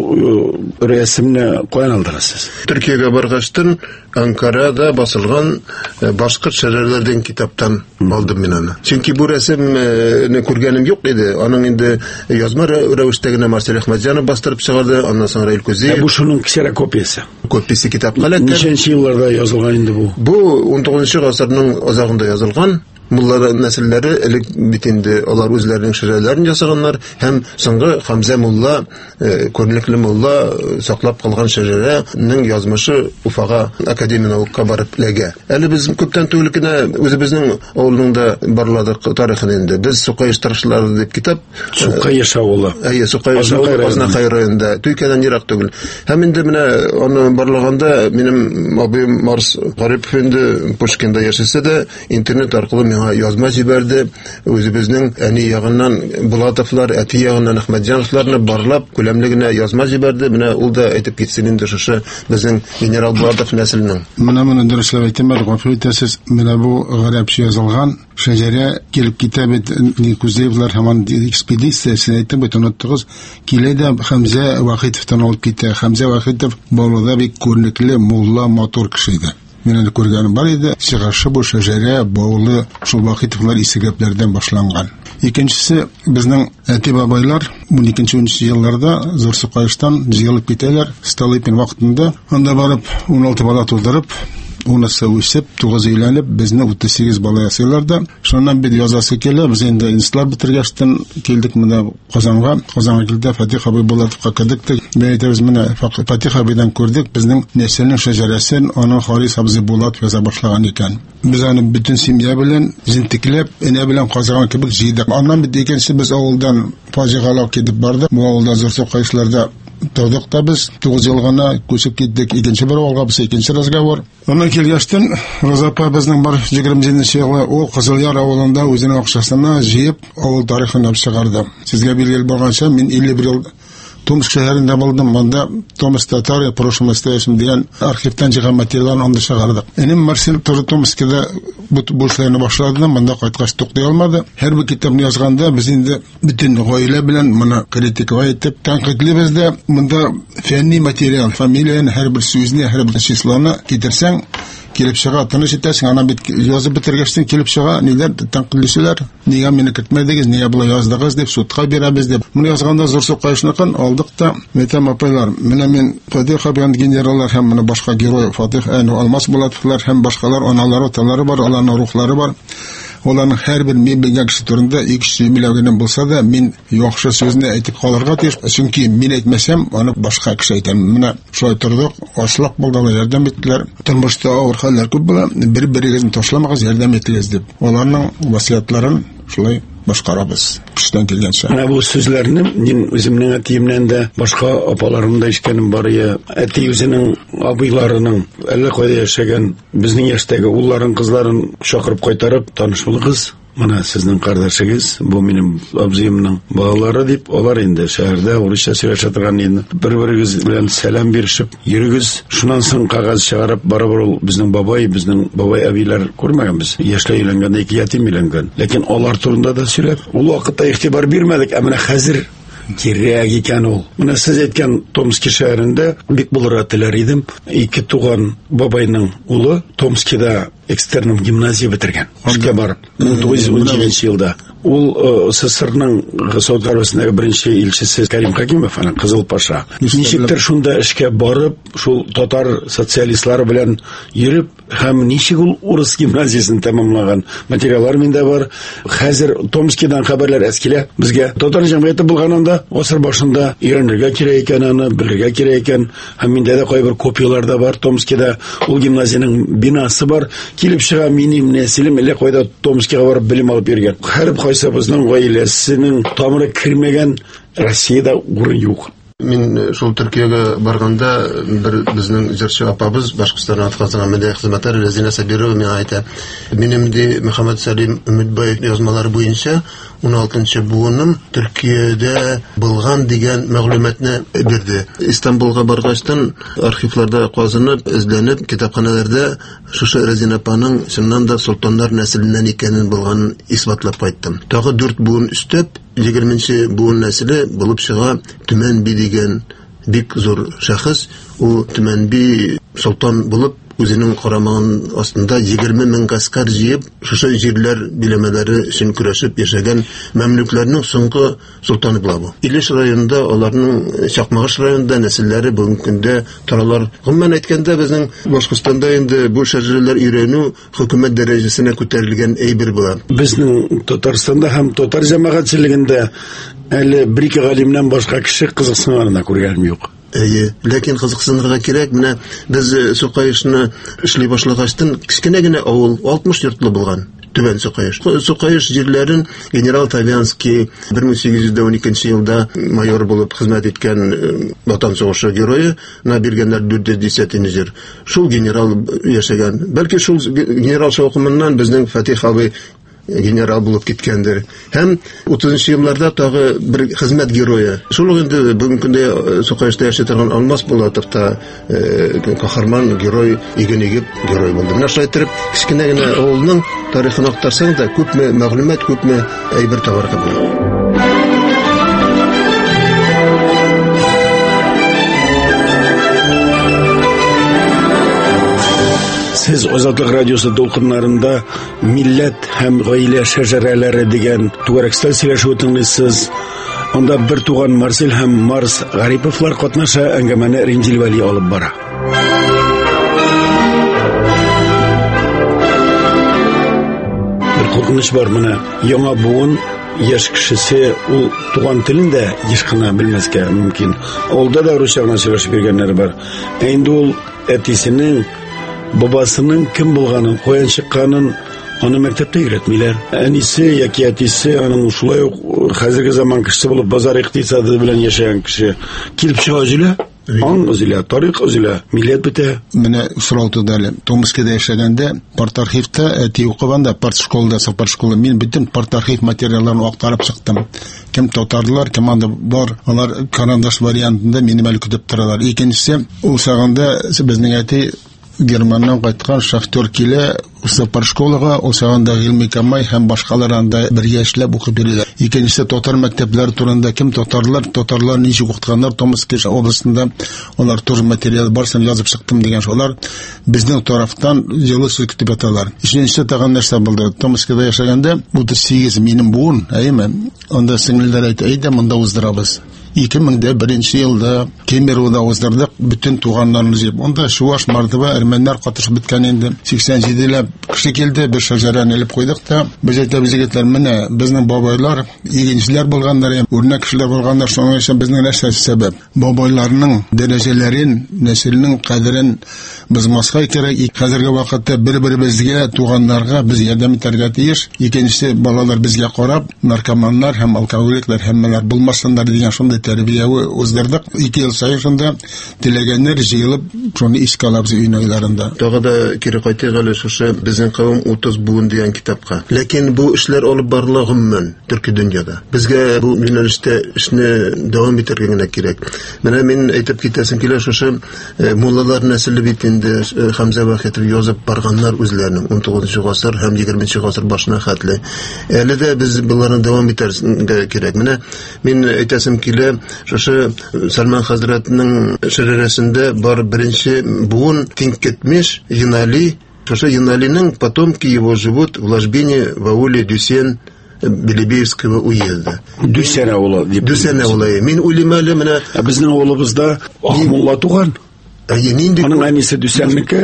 Бу рәсемне каян алдырасыз? Төркиягә баргачтан Анкарада басылган башкорт шәҗәрләрдән китаптан алдым мин аны. Чөнки бу рәсемне күргәнем юк иде. Аның инде язма рәвештә генә Марсель Әхмәтҗанов бастырып чыгарды, аннан соң Раил Күзиев. Бу шуның кичәрә копиясе. Копиясе китапка эләккән. Ничәнче елларда язылган инде бу? Бу он тугызынчы гасырның азагында язылган. Муллар нәселләре элек бит инде алар үзләренең шәрәләрен ясаганнар һәм соңгы Хамза мулла, күренекле мулла саклап калган шәрәләрнең язмышы Уфага академия наукка барып эләгә. Әле без күптән түгел генә үзебезнең авылның да барладык тарихын инде. Без Сукай иштырышлары дип китап, Сукай авылы. Әйе, Сукай Азнакай районында, Төйкәдән ерак түгел. Һәм инде менә аны барлаганда минем абыем Марс Гарипов инде Пушкинда яшәсә дә интернет аркылы язма җибәрде. Үзебезнең әни ягыннан Булатовлар, әти ягыннан Әхмәтҗановларны барлап күләмле генә язма җибәрде. Менә ул да әйтеп китсен инде шушы безнең генерал Булатов нәселенең. Менә моны дөресләп әйтәм, гафу итәсез. Менә бу гарәпчә язылган шәҗәрә килеп китә бит, Күзиевлар һәм экспедициясен әйтеп бит, оныттыгыз. Килә дә Хәмзә Вахитовтан алып китә. Хәмзә Вахитов Баулыда бик күренекле мулла, матур кеше иде. Менә күргәнем бар иде. Чыгышы бу шәҗәрә, Баулы, шул Вахитовлар исегәпләрдән башланган. Икенчесе, безнең әти бабайлар он икенче елларда Зур Сукайыштан җыелып китәләр. Столыпин вакытында анда барып он алты бала тудырып, унысы үсеп, тугыз өйләнеп, безне утыз сигез бала ясыйлар да. Шуннан бит язасы килә, без инде институтлар битергәчтән килдек менә Казанга. Казанга килдә Фатих абый Булатовка килдек. Бәйтәбез менә Фатих абыйдан күрдек, безнең нәселнең шәҗәрәсен аны Харис абзый Булатов яза башлаган икән. Без аны бөтен семья белән зинтикләп, энә белән Казанга кебек җыйдык. Аннан бит икенче без авылдан фаҗигалау китеп барды. Бу авылда Зур Сукайышларда Тәүдек та без тугыз ел гына күчеп киттек. Икенче бер авылга, без икенче разговор. Аннан килгәчтән Розапа безнең бар егерме җиденче елда ул Кызылъяр авылында үзенең акчасына җыеп авыл тарихын чыгарды. Сезгә билгеле булганча, мин илле бер ел Томск шәһәрендә булдым. Монда Томск татар прошлом настоящем дигән архивтан җыган материалларны анда чыгардык. Энем Марсель тоже Томскида бу эшләрне башлады, монда кайткач туктай алмады. Һәр бер китапны язганда без инде бөтен гаилә белән моны критикага әйтеп тәнкыйтьлебез дә. Монда фәнни материал, фамилияны, һәр бер сүзне, һәр бер числоны китерсәң, килеп чыга, тыныч итәсең, ана бит язып бетергәчтән килеп чыга, ниләр тәнкыйтьләр, нигә мине көтмәдегез, нигә булай яздыгыз дип судка бирәбез дип. Моны язганда Зур Сукайышныкын алдык та, мәтәм апайлар, менә мин Фатих абыйның генераллар һәм менә башка герой Фатих әну Алмас Булатовлар һәм башкалар, аналары, аталары бар, аларның рухлары бар. Оларның һәр бер мин белгән кеше турында ике йөз миллион булса да, мин яхшы сүзне әйтеп калырга тиеш. Чөнки мин әйтмәсәм, аны башка кеше әйтә. Менә шулай тордык, ашлык булды, ярдәм иттеләр. Тормышта авыр хәлләр күп була, бер-берегезне ташламагыз, ярдәм итегез дип. Аларның васыятларын шулай башкарабыз. Кыштан килгәнчә. Менә бу сүзләрне мин үземнең әтиемнән дә, башка апаларымның да ишеткәнем бар я. Әти үзенең абыйларының әллә кайда яшәгән безнең яшьтәге улларын, кызларын чакырып кайтарып, таныш булыгыз. Менә сезнең кардәшегез, бу минем абзыемның балалары дип, алар инде шәһәрдә урысча сөйләшә торган инде. Бер-берегез белән сәлам биришеп, йөрегез. Шуннан соң кагаз чыгарып, барыбер ул безнең бабай, безнең бабай әбиләр күрмәгәнбез. Яшьләр өйләнгән, ике ятим өйләнгән. Ләкин алар турында да сөйләп, ул вакытта игътибар бирмәдек, ә менә хәзер кирәк икән ул. Менә сез әйткән Томский шәһәрендә бик булырга теләр идем. Ике туган бабайның улы Томскида экстерном гимназия бетергән. Эшкә барып, мең тугыз йөз ун җиденче елда. Ул СССРның Сауд Арабиясындагы беренче илчесе Кәрим Хакимов, аның Кызыл Паша. Ничектер шунда эшкә барып, шул татар социалистлары белән йөреп, һәм ничек ул урыс гимназиясын тәмамлаган материаллар миндә бар. Хәзер Томскидан хәбәрләр әскилә. Безгә татар җәмгыяте булганында гасыр башында өйрәнергә кирәк икән, аны белергә кирәк икән. Һәм миндә дә кайбер копиялар да бар. Томскида ул гимназияның бинасы бар. Килеп чыга минем нәселем әллә кайда Томскига барып белем алып йөргән. Һәр кайсы безнең гаиләсенең тамыры кирмәгән Россиядә урын юк. Мин шул Төркиягә барганда бер безнең җырчы апабыз Башкортстан атказына мәдәни хезмәтләр Рәзинә Сабирова миңа әйтә. Минем ди Мөхәммәд Сәлим Өмитбаев язмалары буенча ун алтынчы буыным Төркиядә булган дигән мәгълүматны бирде. Истанбулга баргачтан архивларда казынып, эзләнеп, китапханәләрдә шушы Рәзинә апаның чыннан да солтаннар нәселеннән икәнен булганын исбатлап кайттым. Тагы дүрт буын өстәп егерменче буын нәселе булып чыга Төмән би дигән бик зур шәхес. Ул Төмән би солтан булып үзенең карамагын астында егерме мең гаскар җыеп, шушы җирләр биләмәләре өчен көрәшеп яшәгән мәмлүкләрнең соңгы солтаны була бу. Илеш районында, аларның Чакмагыш районында нәселләре бүгенге көндә таралар. Гомумән әйткәндә, безнең Башкортстанда инде бу шәҗәрәләр өйрәнү хөкүмәт дәрәҗәсенә күтәрелгән әйбер була. Безнең Татарстанда һәм татар җәмәгатьчелегендә әле бер-ике галимнән башка кеше кызыксынганына күргәнем юк. Әйе, ләкин кызыксынырга кирәк. Менә без Сукаешны эшли башлагачтан кичкенә генә авыл, алтмыш йортлы булган. Түбән Сукаеш. Сукаеш җирләрен генерал Тавянский бер мең сигез йөз ун икенче елда майор булып хезмәт иткән Ватан сугышы герое на биргәннәр дүрт йөз десятенче җир. Шул генерал яшәгән. Бәлки шул генерал шаукымыннан безнең Фатих абый генерал булып киткәндер. Һәм утызынчы елларда тагы бер хезмәт герое. Шул инде бүгенге көндә Сукаешта яшәп торган Алмаз Булатов та каһарман герой, игенегеп герой булды. Менә шулай итеп, кичкенә генә авылның тарихын актарсаң да, күпме мәгълүмат, күпме әйбер табарга була. Сез Азатлык радиосы долкыннарында милләт һәм гаилә шәҗәрәләре дигән түгәрәкстәл сөйләшү тыңлыйсыз. Анда бер туган Марсель һәм Марс Гариповлар катнаша әңгәмәне Ринҗил Вәли алып бара. Бер куркыныч бар менә. Яңа буын яшь кешесе ул туган телен дә еш кына белмәскә мөмкин. Алда да русча гына сөйләшеп йөргәннәр бар. Инде ул әтисенең бабасының кем булганын, каян чыкканын аны мәктәптә өйрәтмиләр. Әнисе яки әтисе аның шулай ук хәзерге заман кешесе булып базар икътисады белән яшәгән кеше килеп чыга җилә. Аң үзелә, тарих үзелә, милләт бетә. Менә сорау туды. Томскида яшәгәндә парт архивта әти укыганда парт школада, парт школада мин бөтен парт архив материалларын актарып чыктым. Кем татарлар, кем анда бар, алар карандаш вариантында минем әле көтеп торалар. Икенчесе, ул сагында безнең әти Германнан кайткан шахтер килә, Сапар школага, ул сагында Гыйльми Камай һәм башкалар анда бергә эшләп укып бирәләр. Икенчесе татар мәктәпләре турында кем татарлар, татарлар ничек укытканнар Томский областында, алар тур материал барсын язып чыктым дигән шулар безнең тарафтан җылы сүз көтеп яталар. Икенчесе тагын нәрсә булды. Томскида яшәгәндә утыз сигез минем буын, әйме, анда сеңелләр әйтә, әйдә монда уздырабыз. ике мең беренче елда Кемеровда уздырдык, bütün туганнарны җыеп. Онда Шуаш, Мордва, әрмәннәр катышып биткән инде. сиксән җиделәп кеше килде, бер шәҗәрәне алып куйдык та, без әйтәбез егетләр, менә безнең бабайлар, игенчеләр булганнар, үрнәк кешеләр булганнар, шуңа өчен безнең нәрсә сәбәп? Бабайларның дәрәҗәләрен, нәселнең кадерен без маска кирәк. Хәзерге вакытта бер-беребезгә, туганнарга без ярдәм итәргә тиеш. Икенчесе, балалар безгә карап, наркоманнар һәм алкоголиклар һәммәләр булмасыннар дигән шундый тәрбияwe уздырдык. Ике ел сайын шунда теләгәннәр җыелып, шуны искә алабыз уйнайларында. Тагы да кире кайтыйк әле шушы безнең кавым утыз буын дигән китапка. Ләкин бу эшләр алып барыла гомумән төрки дөньяда. Безгә бу юнәлештә эшне дәвам итәргә генә кирәк. Менә мин әйтеп китәсем килә шушы муллалар нәселе бит инде Хәмзә Вахитов язып барганнар үзләренең он тугызынчы гасыр һәм егерменче гасыр башына хәтле. Әле дә без буларны дәвам итәргә кирәк. Менә мин әйтәсем килә шушы Сәлман хәзрәтнең шәрәрәсендә бар беренче буын Тинкетмеш Юнали. Шушы Юналиның потомки его живут в ложбине в ауле Дюсен Белебеевского уезда. Дюсен авылы дип. Дюсен авылы. Мин уйлыйм әле менә безнең авылыбызда Ахмулла туган. Аның әнисе Дюсеннеке.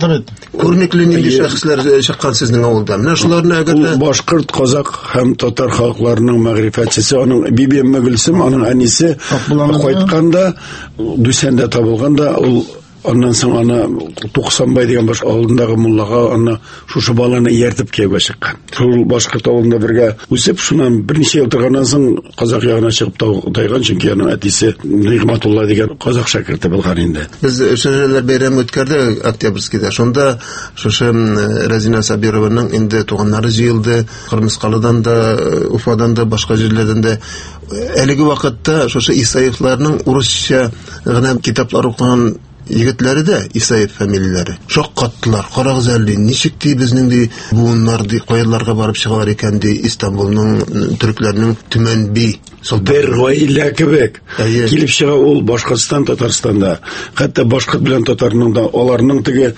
Күрнекле нинди шәхесләр чыккан сезнең авылда. Менә шуларны әгәр башкорт, казак һәм татар халыкларының мәгърифәтчесе, аның Биби Мәгълсем, аның әнисе кайтканда Дюсендә табылганда, ул Ondan soň ana Toqsanbay diýen baş awlundagy mullaga ana şuşu balany ýertip kelge çykkan. Şol başkurt awlunda birge üsep şundan bir neçe ýyl turgandan soň Kazak ýagına çykyp taýgan çünki ana ätisi Nigmatullah diýen Kazak şakirti bolgan indi. Biz şeýleler beýram ötkerdik Oktyabrskida. Şonda şuşy Razina Sabirowanyň indi tuganlary ýyldy. Kırmızkalıdan da, Ufadan da, başga ýerlerden de. Eligi wagtda şuşy Isaýevlaryň urusça gynä kitaplar okugan Егетләре дә Исаев фамилияләре. Шок каттылар. Карагыз әле, ничек ди безнең ди буыннар ди кайларга барып чыгалар икән ди Истанбулның төркләрнең Түмән би бер гаилә кебек. Килеп чыга ул Башкортстан, Татарстанда, хәтта башкорт белән татарның да аларның теге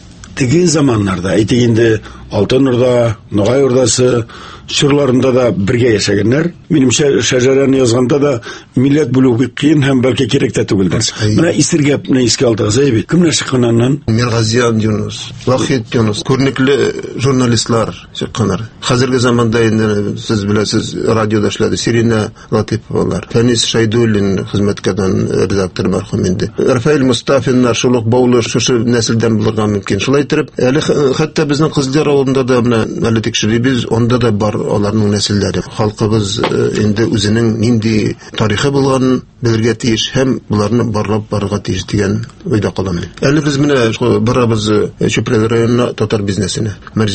теге заманнарда, әйтегендә Алтын Урда, Ногай Урдасы чырларында да бергә яшәгәннәр. Минемчә шәҗәрәне язганда да милләт бүлү бик кыен һәм бәлки кирәк тә түгелдер. Менә Истергәпне искә алдыгыз әйби. Кемнәр чыкканнан? Миргазиян Юнус, Вахит Юнус, күрнекле журналистлар чыкканнар. Хәзерге заманда инде сез беләсез радиода эшләде Сирина Латиповлар, Фәнис Шайдуллин хезмәткәдән редактор мәрхүм инде. Рафаил Мустафиннар шулык баулы шушы нәселдән булырга мөмкин. Шулай итеп, әле хәтта безнең кызлар авылында да менә әле тикшерибез, онда да бар аларның нәселләре. Халкыбыз инде үзенең нинди тарихы булганын белергә тиеш һәм буларны барлап барырга тиеш дигән уйда калам. Әле без менә барабыз Чүпрәле районына татар бизнесine.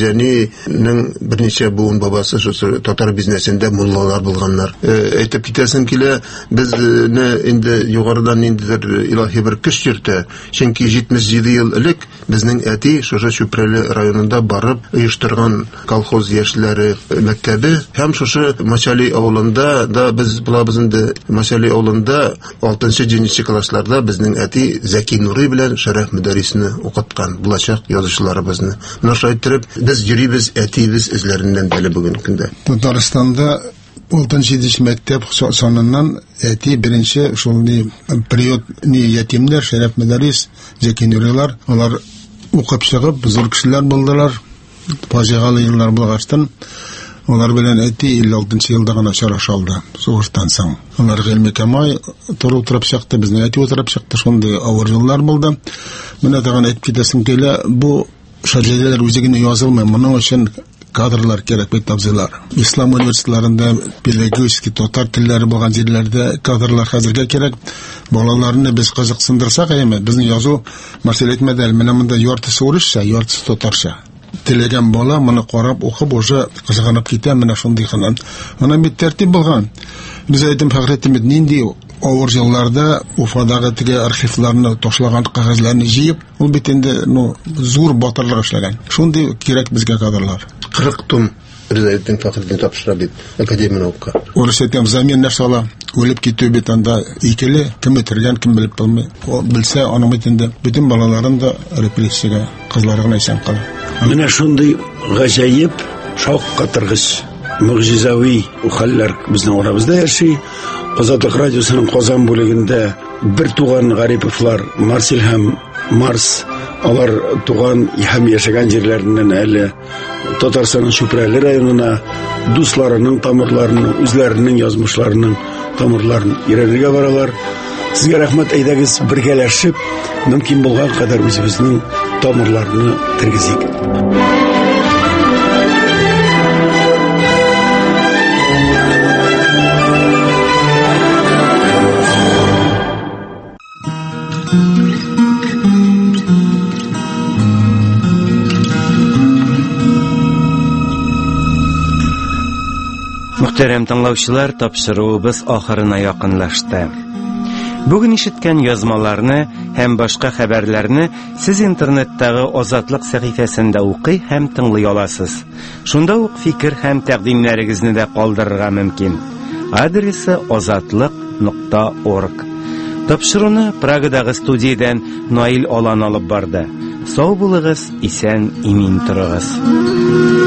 Мәрҗәнинең берничә буын бабасы шушы татар бизнесендә муллалар булганнар. Әйтеп китәсем килә, безне инде югарыдан ниндидер илаһи бер көч йөртә. Чөнки җитмеш җиде ел элек безнең әти шушы Чүпрәле районында барып оештырган колхоз яшьләре мәктәбе һәм шушы Мачали авылында да без булабыз инде Мачали авылында алтынчы җиденче классларда безнең әти Зәки Нурый белән Шәрәф мөдәррисне укыткан булачак язучыларыбызны. Менә шулай итеп без йөрибез әтибез эзләреннән әле бүгенге көндә. Татарстанда алтынчы җиденче мәктәп саныннан әти беренче шундый период ни ятимнәр Шәрәф мөдәррис, Зәки Нурыйлар, алар укып чыгып зур кешеләр булдылар. Фаҗигалы еллар булгачтан Олар белән әти илле алтынчы елда гына очрашалды. Сугыштан соң. Алар гыйльми камай туры утырып чыкты, безнең әти утырып чыкты, шундый авыр еллар булды. Менә тагын әйтеп китәсем килә, бу шәҗәрәләр үзегенә язылмый, моның өчен кадрлар кирәк бит абзыйлар. Ислам университетларында педагогик татар телләре булган җирләрдә кадрлар хәзергә кирәк. Балаларны без кызыксындырсак, әйме, безнең язу мәсьәлә әйтмәдә, менә монда яртысы урысча, яртысы татарча. Теләгән бала моны карап укып уже кызганып китә, менә шундый ханан. Аны бит тәртип булган. Без әйтәм Фәхретдин нинди авыр елларда Уфадагы теге архивларны ташлаган кагазларны җыеп, ул бит инде ну зур батырлык эшләгән. Шундый кирәк безгә кадрлар. кырык том Ризаэддин Фәхретдин тапшыра бит академия наука. Урыс әйтәм замин нәрсәләр үлеп китү бит анда икеле, кем үтергән, кем белеп булмый. О белсә, аның бит инде бүтән балаларын да репрессиягә кызларына исән кала. Менә шундый гаҗәеп, шок катыргыч, мөгъҗизави хәлләр безнең арабызда яши. Азатлык радиосының Казан бүлегендә бер туган Гариповлар, Марсель һәм Марс, алар туган һәм яшәгән җирләреннән әле Татарстанның Чүпрәле районына дусларының тамырларының, үзләренең язмышларының тамырларын өйрәнергә баралар. Сезгә рәхмәт, әйдәгез бергәләшеп, мөмкин булган кадәр үзебезнең тамырларны тергезик. Мөхтәрәм тыңлаучылар, тапшыруыбыз ахырына якынлашты. Бүген ишеткән язмаларны һәм башка хәбәрләрне сез интернеттагы Азатлык сәхифәсендә укый һәм тыңлый аласыз. Шунда ук фикер һәм тәкъдимнәрегезне дә калдырырга мөмкин. Адресы азатлык нокта орг. Тапшыруны Прагадагы студиядән Наил Алан алып барды. Сау булыгыз, исән, имин торыгыз.